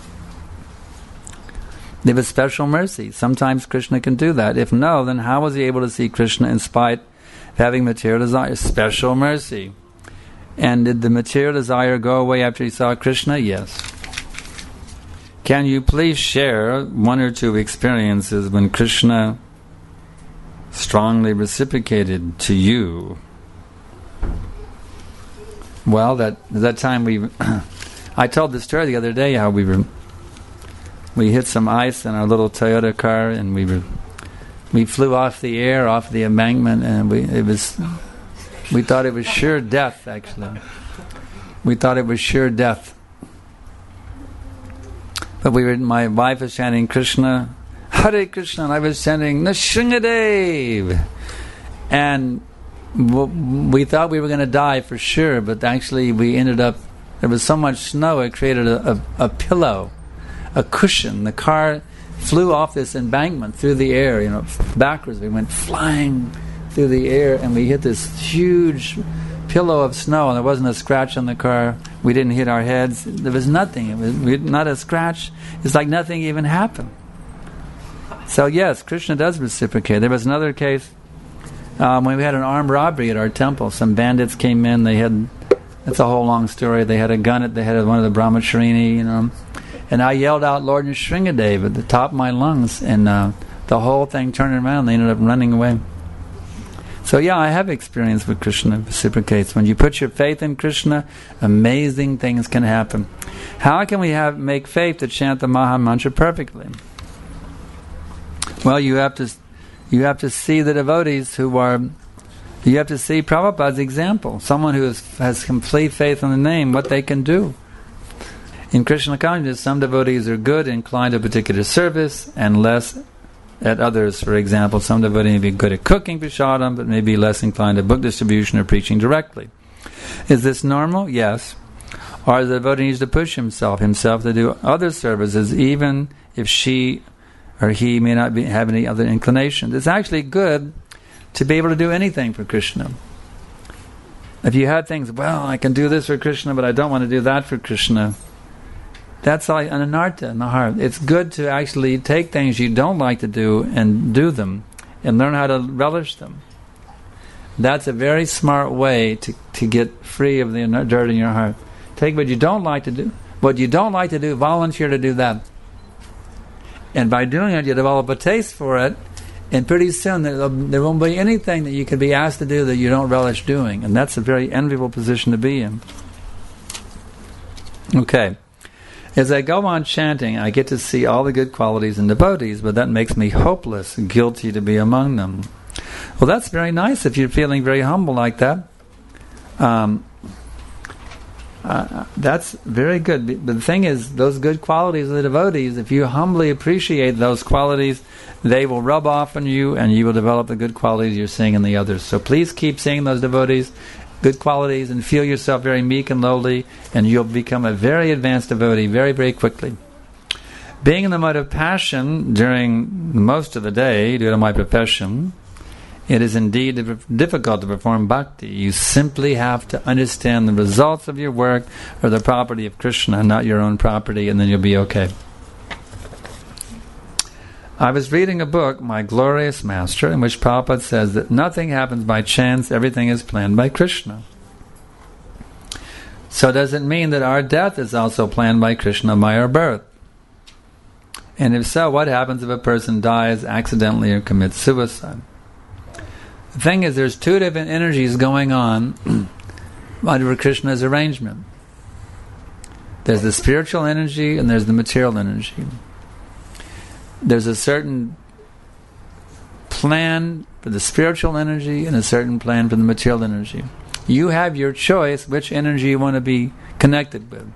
B: There was special mercy. Sometimes Krishna can do that. If no, then how was he able to see Krishna in spite of having material desire? Special mercy. And did the material desire go away after he saw Krishna? Yes. Can you please share one or two experiences when Krishna strongly reciprocated to you? Well, that that time we, I told the story the other day how we were, we hit some ice in our little Toyota car, and we were, we flew off the air, off the embankment, and we it was, we thought it was sure death. Actually, we thought it was sure death. But we were, my wife was chanting Krishna, Hare Krishna, and I was chanting Nrsimhadev, and we thought we were going to die for sure, but actually we ended up, there was so much snow it created a, a, a pillow, a cushion. The car flew off this embankment through the air, you know, backwards. We went flying through the air, and we hit this huge pillow of snow, and there wasn't a scratch on the car. We didn't hit our heads. There was nothing. It was we, not a scratch. It's like nothing even happened. So yes, Krishna does reciprocate. There was another case Um, when we had an armed robbery at our temple. Some bandits came in. They had, that's a whole long story. They had a gun at the head of one of the brahmacharini, you know. And I yelled out Lord Nrsimhadev at the top of my lungs, and uh, the whole thing turned around. They ended up running away. So yeah, I have experience with Krishna reciprocates. When you put your faith in Krishna, amazing things can happen. How can we have make faith to chant the Maha Mantra perfectly? Well, you have to you have to see the devotees who are. You have to see Prabhupada's example. Someone who is, has complete faith in the name, what they can do. In Krishna consciousness, some devotees are good, inclined to a particular service, and less at others. For example, some devotees may be good at cooking prasadam, but may be less inclined to book distribution or preaching directly. Is this normal? Yes. Or the devotee needs to push himself, himself to do other services, even if she or he may not be, have any other inclinations. It's actually good to be able to do anything for Krishna. If you had things, well, I can do this for Krishna, but I don't want to do that for Krishna, that's like an anartha in the heart. It's good to actually take things you don't like to do and do them, and learn how to relish them. That's a very smart way to, to get free of the dirt in your heart. Take what you don't like to do. What you don't like to do, volunteer to do that. And by doing it, you develop a taste for it, and pretty soon there, there won't be anything that you could be asked to do that you don't relish doing. And that's a very enviable position to be in. Okay. As I go on chanting, I get to see all the good qualities in devotees, but that makes me hopeless, guilty to be among them. Well, that's very nice if you're feeling very humble like that. Um, uh, that's very good. But the thing is, those good qualities of the devotees, if you humbly appreciate those qualities, they will rub off on you, and you will develop the good qualities you're seeing in the others. So please keep seeing those devotees, good qualities, and feel yourself very meek and lowly, and you'll become a very advanced devotee very, very quickly. Being in the mode of passion during most of the day, due to my profession, it is indeed difficult to perform bhakti. You simply have to understand the results of your work are the property of Krishna, not your own property, and then you'll be okay. I was reading a book, My Glorious Master, in which Prabhupada says that nothing happens by chance, everything is planned by Krishna. So does it mean that our death is also planned by Krishna by our birth? And if so, what happens if a person dies accidentally or commits suicide? The thing is, there's two different energies going on under Krishna's arrangement. There's the spiritual energy and there's the material energy. There's a certain plan for the spiritual energy and a certain plan for the material energy. You have your choice which energy you want to be connected with.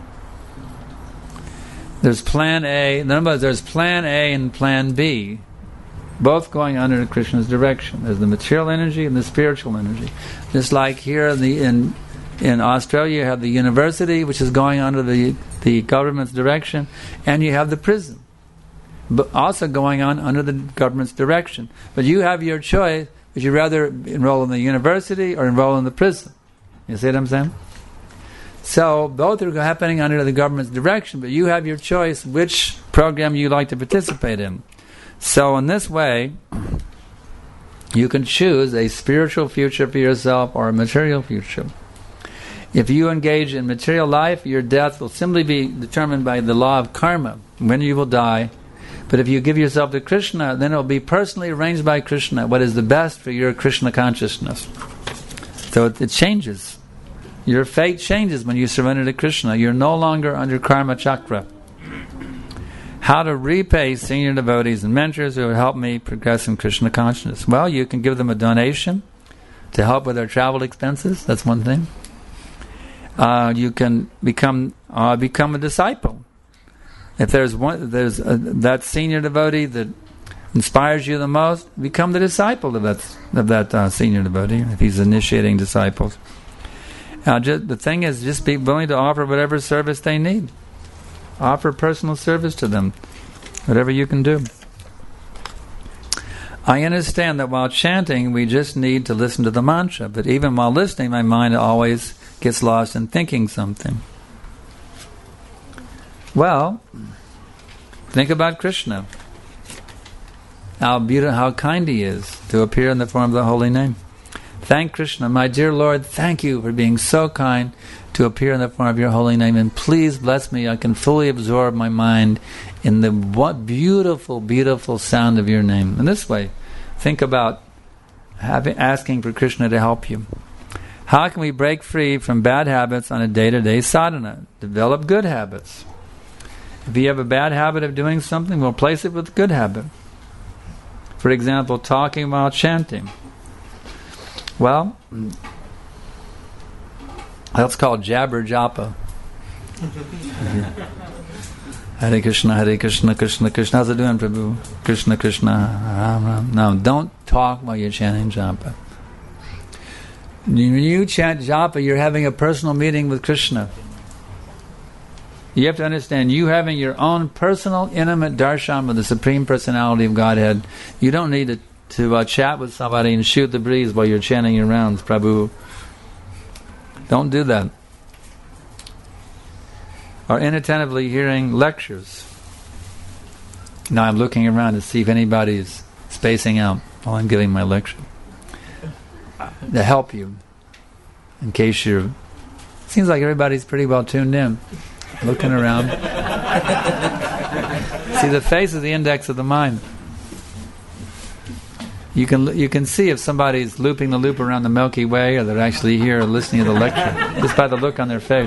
B: There's plan A, in other words, there's plan A and plan B, both going under Krishna's direction. There's the material energy and the spiritual energy. Just like here in the in in Australia, you have the university, which is going under the, the government's direction, and you have the prison, but also going on under the government's direction. But you have your choice. Would you rather enroll in the university or enroll in the prison? You see what I'm saying? So both are happening under the government's direction, but you have your choice which program you like to participate in. So in this way, you can choose a spiritual future for yourself or a material future. If you engage in material life, your death will simply be determined by the law of karma, when you will die. But if you give yourself to Krishna, then it will be personally arranged by Krishna what is the best for your Krishna consciousness. So it, it changes. Your fate changes when you surrender to Krishna. You're no longer under karma chakra. How to repay senior devotees and mentors who have helped me progress in Krishna consciousness? Well, you can give them a donation to help with their travel expenses. That's one thing. Uh, you can become uh, become a disciple. If there's one, there's a, that senior devotee that inspires you the most, become the disciple of that of that uh, senior devotee. If he's initiating disciples, uh, just, the thing is, just be willing to offer whatever service they need. Offer personal service to them, whatever you can do. I understand that while chanting, we just need to listen to the mantra, but even while listening, my mind always gets lost in thinking something. Well, think about Krishna. How beautiful, how kind he is to appear in the form of the holy name. Thank Krishna, my dear Lord, thank you for being so kind to appear in the form of your holy name, and please bless me. I can fully absorb my mind in the what beautiful, beautiful sound of your name. In this way, think about having, asking for Krishna to help you. How can we break free from bad habits on a day-to-day sadhana? Develop good habits. If you have a bad habit of doing something, we'll replace it with a good habit. For example, talking while chanting. Well, that's called jabber japa. Hare Krishna, Hare Krishna, Krishna Krishna. How's it doing, Prabhu? Krishna Krishna, Ram Ram. No, don't talk while you're chanting japa. When you chant japa, you're having a personal meeting with Krishna. You have to understand, you having your own personal, intimate darshan with the Supreme Personality of Godhead, you don't need to, to uh, chat with somebody and shoot the breeze while you're chanting your rounds, Prabhu. Don't do that. Or inattentively hearing lectures. Now I'm looking around to see if anybody's spacing out while I'm giving my lecture. To help you. In case you're... Seems like everybody's pretty well tuned in. Looking around. See, the face is the index of the mind. You can you can see if somebody's looping the loop around the Milky Way or they're actually here listening to the lecture just by the look on their face.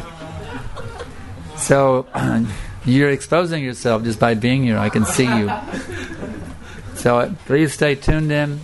B: So you're exposing yourself just by being here. I can see you. So uh, please stay tuned in.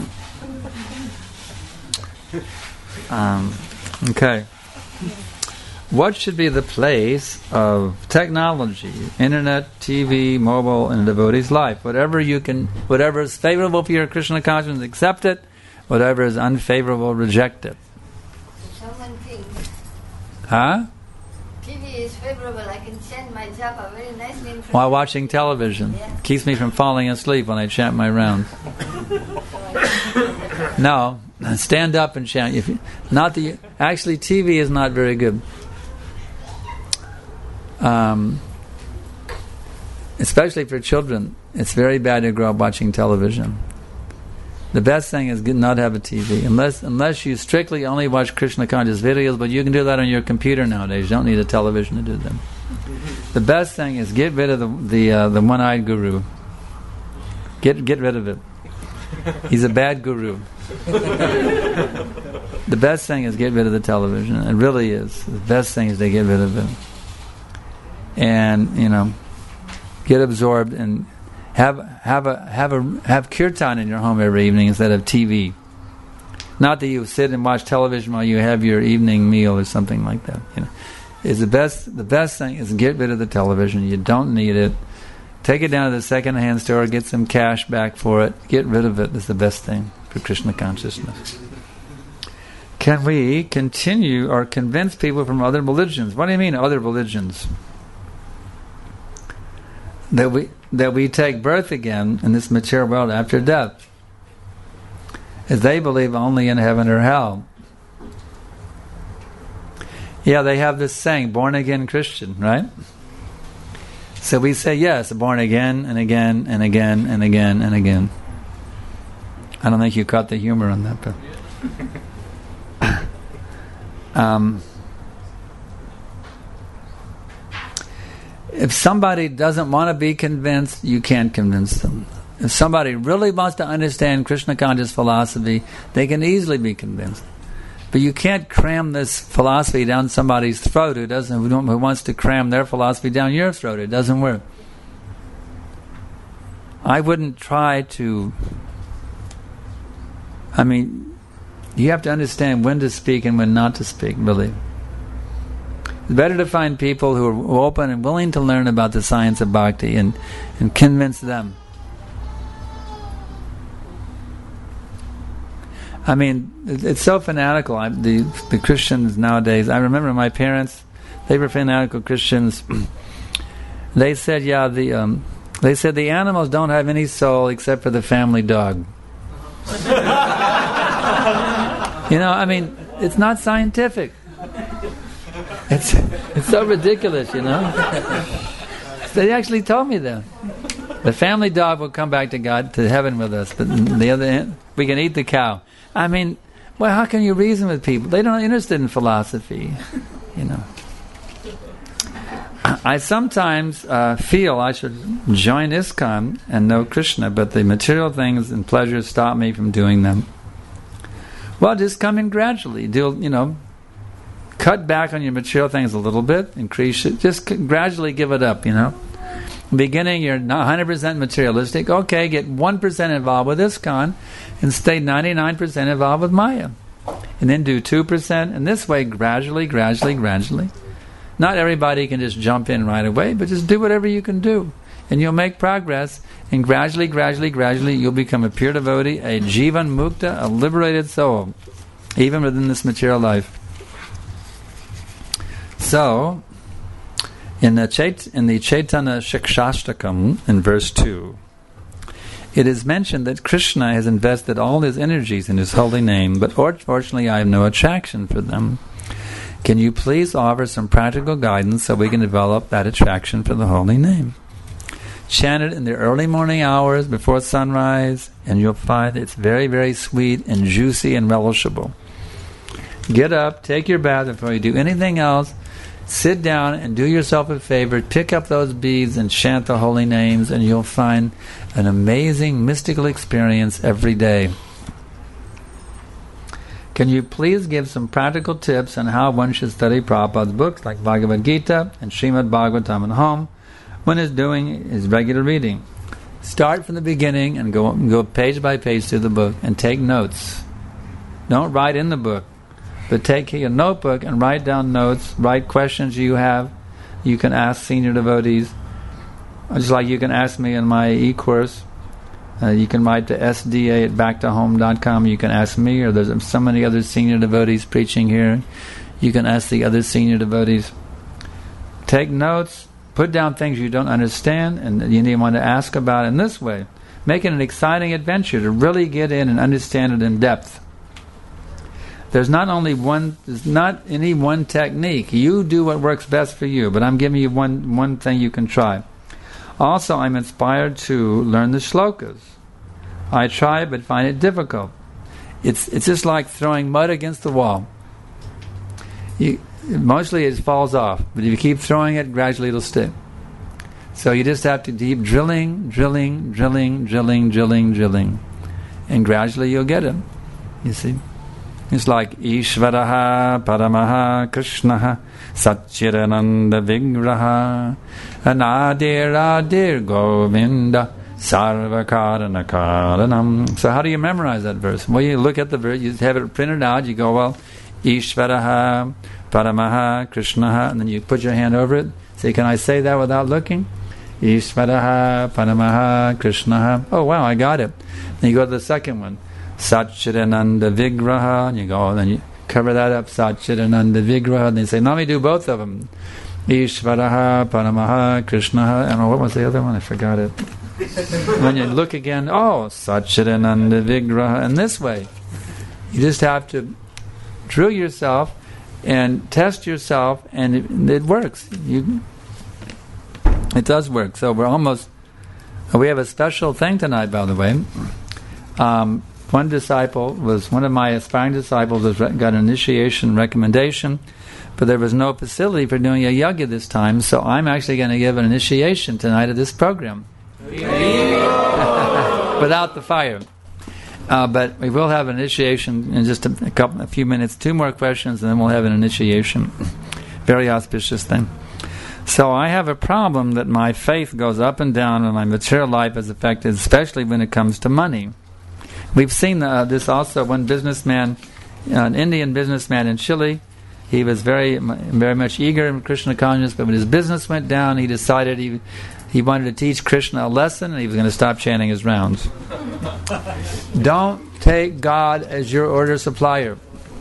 B: Um, okay. What should be the place of technology, internet, T V, mobile, in a devotee's life? Whatever you can, whatever is favorable for your Krishna consciousness, accept it. Whatever is unfavorable, reject it.
E: Someone thinks
B: Huh?
E: T V is favorable. I can chant my japa very nicely in front
B: While
E: of
B: watching television.
E: Yeah.
B: Keeps me from falling asleep when I chant my rounds. No, stand up and chant. If you, not the actually, T V is not very good. Um, especially for children, it's very bad to grow up watching television. The best thing is get, not have a T V, unless unless you strictly only watch Krishna conscious videos. But you can do that on your computer nowadays. You don't need a television to do them. The best thing is get rid of the the uh, the one-eyed guru. Get get rid of it. He's a bad guru. The best thing is get rid of the television. It really is. The best thing is to get rid of it. And, you know, get absorbed and have have a have a have kirtan in your home every evening instead of T V. Not that you sit and watch television while you have your evening meal or something like that. You know, is the best the best thing is get rid of the television. You don't need it. Take it down to the second-hand store, get some cash back for it. Get rid of it. It's the best thing for Krishna consciousness. Can we continue or convince people from other religions? What do you mean, other religions? That we that we take birth again in this material world after death. As they believe only in heaven or hell. Yeah, they have this saying, born again Christian, right? So we say yes, born again and again and again and again and again. I don't think you caught the humor on that, but um, if somebody doesn't want to be convinced, you can't convince them. If somebody really wants to understand Krishna conscious philosophy, they can easily be convinced. But you can't cram this philosophy down somebody's throat who doesn't, who, don't, who wants to cram their philosophy down your throat. It doesn't work. I wouldn't try to. I mean, you have to understand when to speak and when not to speak. Really. It's better to find people who are open and willing to learn about the science of bhakti and, and convince them. I mean, it's so fanatical. I, the the Christians nowadays, I remember my parents, they were fanatical Christians. They said, yeah, the um, they said the animals don't have any soul except for the family dog. You know, I mean, it's not scientific. It's it's so ridiculous, you know. They actually told me that. The family dog will come back to God, to heaven with us, but the other end, we can eat the cow. I mean, well, how can you reason with people? They're not interested in philosophy, you know. I sometimes uh, feel I should join ISKCON and know Krishna, but the material things and pleasures stop me from doing them. Well, just come in gradually. Do, you know, cut back on your material things a little bit, increase it. Just c- gradually give it up, you know. Beginning, you're not one hundred percent materialistic. Okay, get one percent involved with ISKCON and stay ninety-nine percent involved with Maya. And then do two percent. And this way, gradually, gradually, gradually. Not everybody can just jump in right away, but just do whatever you can do. And you'll make progress. And gradually, gradually, gradually, you'll become a pure devotee, a jivan mukta, a liberated soul, even within this material life. So, In the, Chait- in the Chaitanya Shikshashtakam, in verse two, it is mentioned that Krishna has invested all his energies in his holy name, but unfortunately I have no attraction for them. Can you please offer some practical guidance so we can develop that attraction for the holy name? Chant it in the early morning hours before sunrise, and you'll find it's very, very sweet and juicy and relishable. Get up, take your bath before you do anything else, sit down and do yourself a favor, pick up those beads and chant the holy names, and you'll find an amazing mystical experience every day. Can you please give some practical tips on how one should study Prabhupada's books like Bhagavad Gita and Srimad Bhagavatam at home when he's doing his regular reading? Start from the beginning and go go page by page through the book and take notes. Don't write in the book, but take your notebook and write down notes, write questions you have. You can ask senior devotees, just like you can ask me in my e-course. Uh, you can write to S D A at back to home dot com. You can ask me, or there's so many other senior devotees preaching here. You can ask the other senior devotees. Take notes, put down things you don't understand and you need want to ask about in this way. Make it an exciting adventure to really get in and understand it in depth. There's not only one, there's not any one technique. You do what works best for you, but I'm giving you one, one thing you can try. Also, I'm inspired to learn the shlokas. I try but find it difficult. It's it's just like throwing mud against the wall. You, mostly it falls off, but if you keep throwing it, gradually it'll stick. So you just have to keep drilling, drilling, drilling, drilling, drilling, drilling, and gradually you'll get it. You see? It's like Ishvaraha Paramaha Krishnaha Satchidananda Vigraha Anadir Adir Govinda Sarvakarana Karanam. So how do you memorize that verse? Well, you look at the verse, you have it printed out, you go, well, Ishvaraha Paramaha Krishnaha, and then you put your hand over it. Say, can I say that without looking? Ishvaraha Paramaha Krishnaha. Oh wow, I got it. Then you go to the second one. Satchidananda Vigraha, and you go, and then you cover that up, Satchidananda Vigraha, and they say, let me do both of them. Ishvaraha, Paramaha, Krishnaha, and what was the other one? I forgot it. When you look again, oh, Satchidananda Vigraha, and this way. You just have to drill yourself and test yourself, and it, it works. You, it does work. So we're almost, we have a special thing tonight, by the way. Um, One disciple was, one of my aspiring disciples was, got an initiation recommendation, but there was no facility for doing a yajna this time, so I'm actually going to give an initiation tonight at this program. Without the fire. Uh, but we will have an initiation in just a, a couple, a few minutes, two more questions, and then we'll have an initiation. Very auspicious thing. So I have a problem that my faith goes up and down and my material life is affected, especially when it comes to money. We've seen uh, this also. One businessman, uh, an Indian businessman in Chile, he was very, very much eager in Krishna consciousness, but when his business went down, he decided he he wanted to teach Krishna a lesson, and he was going to stop chanting his rounds. Don't take God as your order supplier.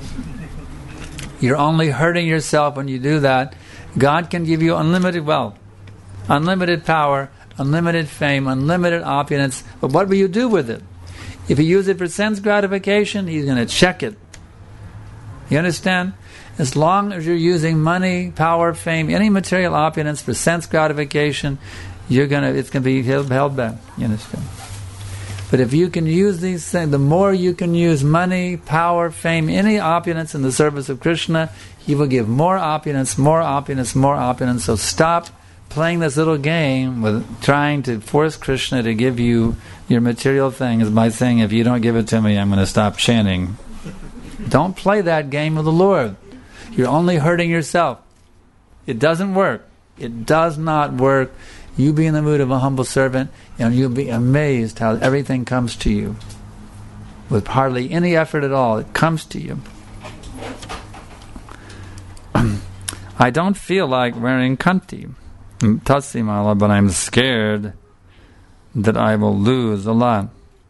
B: You're only hurting yourself when you do that. God can give you unlimited wealth, unlimited power, unlimited fame, unlimited opulence, but what will you do with it? If you use it for sense gratification, He's going to check it. You understand? As long as you're using money, power, fame, any material opulence for sense gratification, you're gonna it's going to be held, held back. You understand? But if you can use these things, the more you can use money, power, fame, any opulence in the service of Krishna, He will give more opulence, more opulence, more opulence. So stop playing this little game with trying to force Krishna to give you your material things by saying, if you don't give it to me, I'm going to stop chanting. Don't play that game with the Lord. You're only hurting yourself. It doesn't work. It does not work. You be in the mood of a humble servant, and you'll be amazed how everything comes to you. With hardly any effort at all, it comes to you. I don't feel like wearing kanti, Tassimala, but I'm scared that I will lose a lot.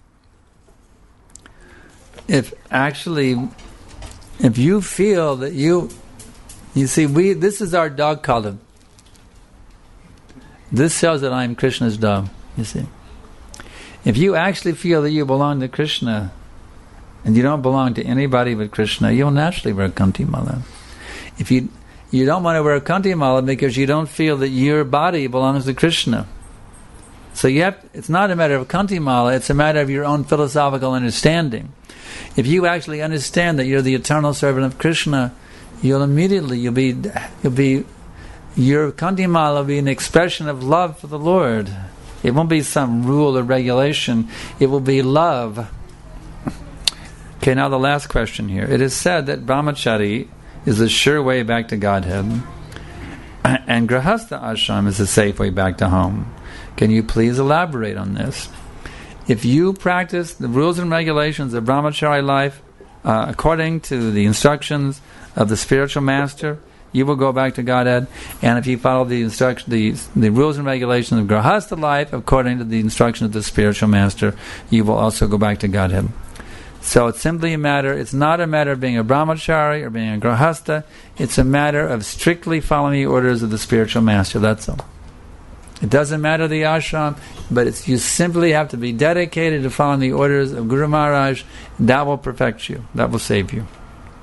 B: If actually, if you feel that you, you see, we this is our dog collar. This shows that I am Krishna's dog, you see. If you actually feel that you belong to Krishna, and you don't belong to anybody but Krishna, you'll naturally wear Kanti Mala. If you you don't want to wear Kanti Mala because you don't feel that your body belongs to Krishna. So you have, it's not a matter of Kanti Mala, it's a matter of your own philosophical understanding. If you actually understand that you're the eternal servant of Krishna, you'll immediately, you'll be, you'll be, your Kanti Mala will be an expression of love for the Lord. It won't be some rule or regulation, it will be love. Okay, now the last question here. It is said that brahmachari is the sure way back to Godhead, and grahastha ashram is the safe way back to home. Can you please elaborate on this? If you practice the rules and regulations of brahmachari life uh, according to the instructions of the spiritual master, you will go back to Godhead. And if you follow the instruction, the the rules and regulations of grahastha life according to the instructions of the spiritual master, you will also go back to Godhead. So it's simply a matter, it's not a matter of being a brahmachari or being a grahastha, it's a matter of strictly following the orders of the spiritual master, that's all. It doesn't matter the ashram, but it's, you simply have to be dedicated to following the orders of Guru Maharaj. That will perfect you, that will save you.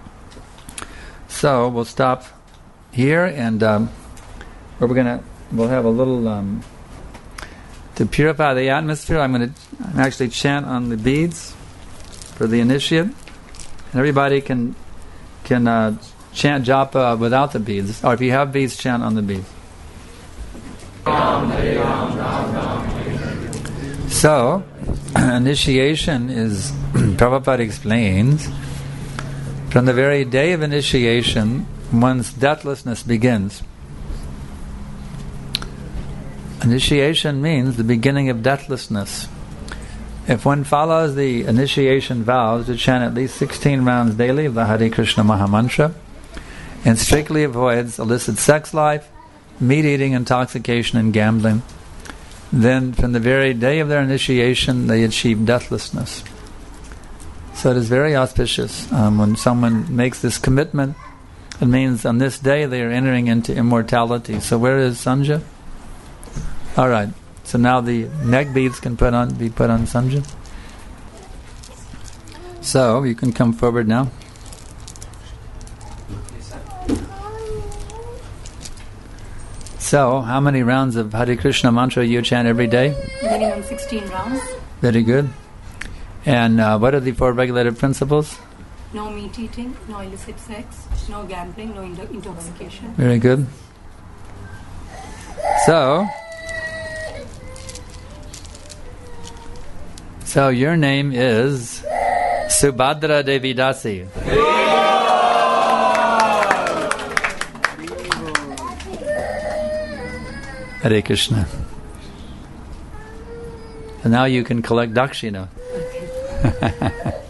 B: So we'll stop here, and um, we're gonna we'll have a little um, to purify the atmosphere. I'm going to actually chant on the beads for the initiate, and everybody can can uh, chant japa without the beads, or if you have beads, chant on the beads. So, initiation is, Prabhupada explains, from the very day of initiation, one's deathlessness begins. Initiation means the beginning of deathlessness. If one follows the initiation vows to chant at least sixteen rounds daily of the Hare Krishna Mahamantra, and strictly avoids illicit sex life, meat eating, intoxication, and gambling, then from the very day of their initiation they achieve deathlessness. So it is very auspicious. Um, when someone makes this commitment, it means on this day they are entering into immortality. So where is Sanja? Alright. So now the neck beads can put on be put on Sanja. So you can come forward now. So, how many rounds of Hare Krishna mantra you chant every day?
F: Minimum sixteen rounds.
B: Very good. And uh, what are the four regulative principles?
F: No meat eating, no illicit sex, no gambling, no into- intoxication.
B: Very good. So, so your name is Subhadra Devi Dasi. Hare Krishna. And now you can collect dakshina.
F: Okay.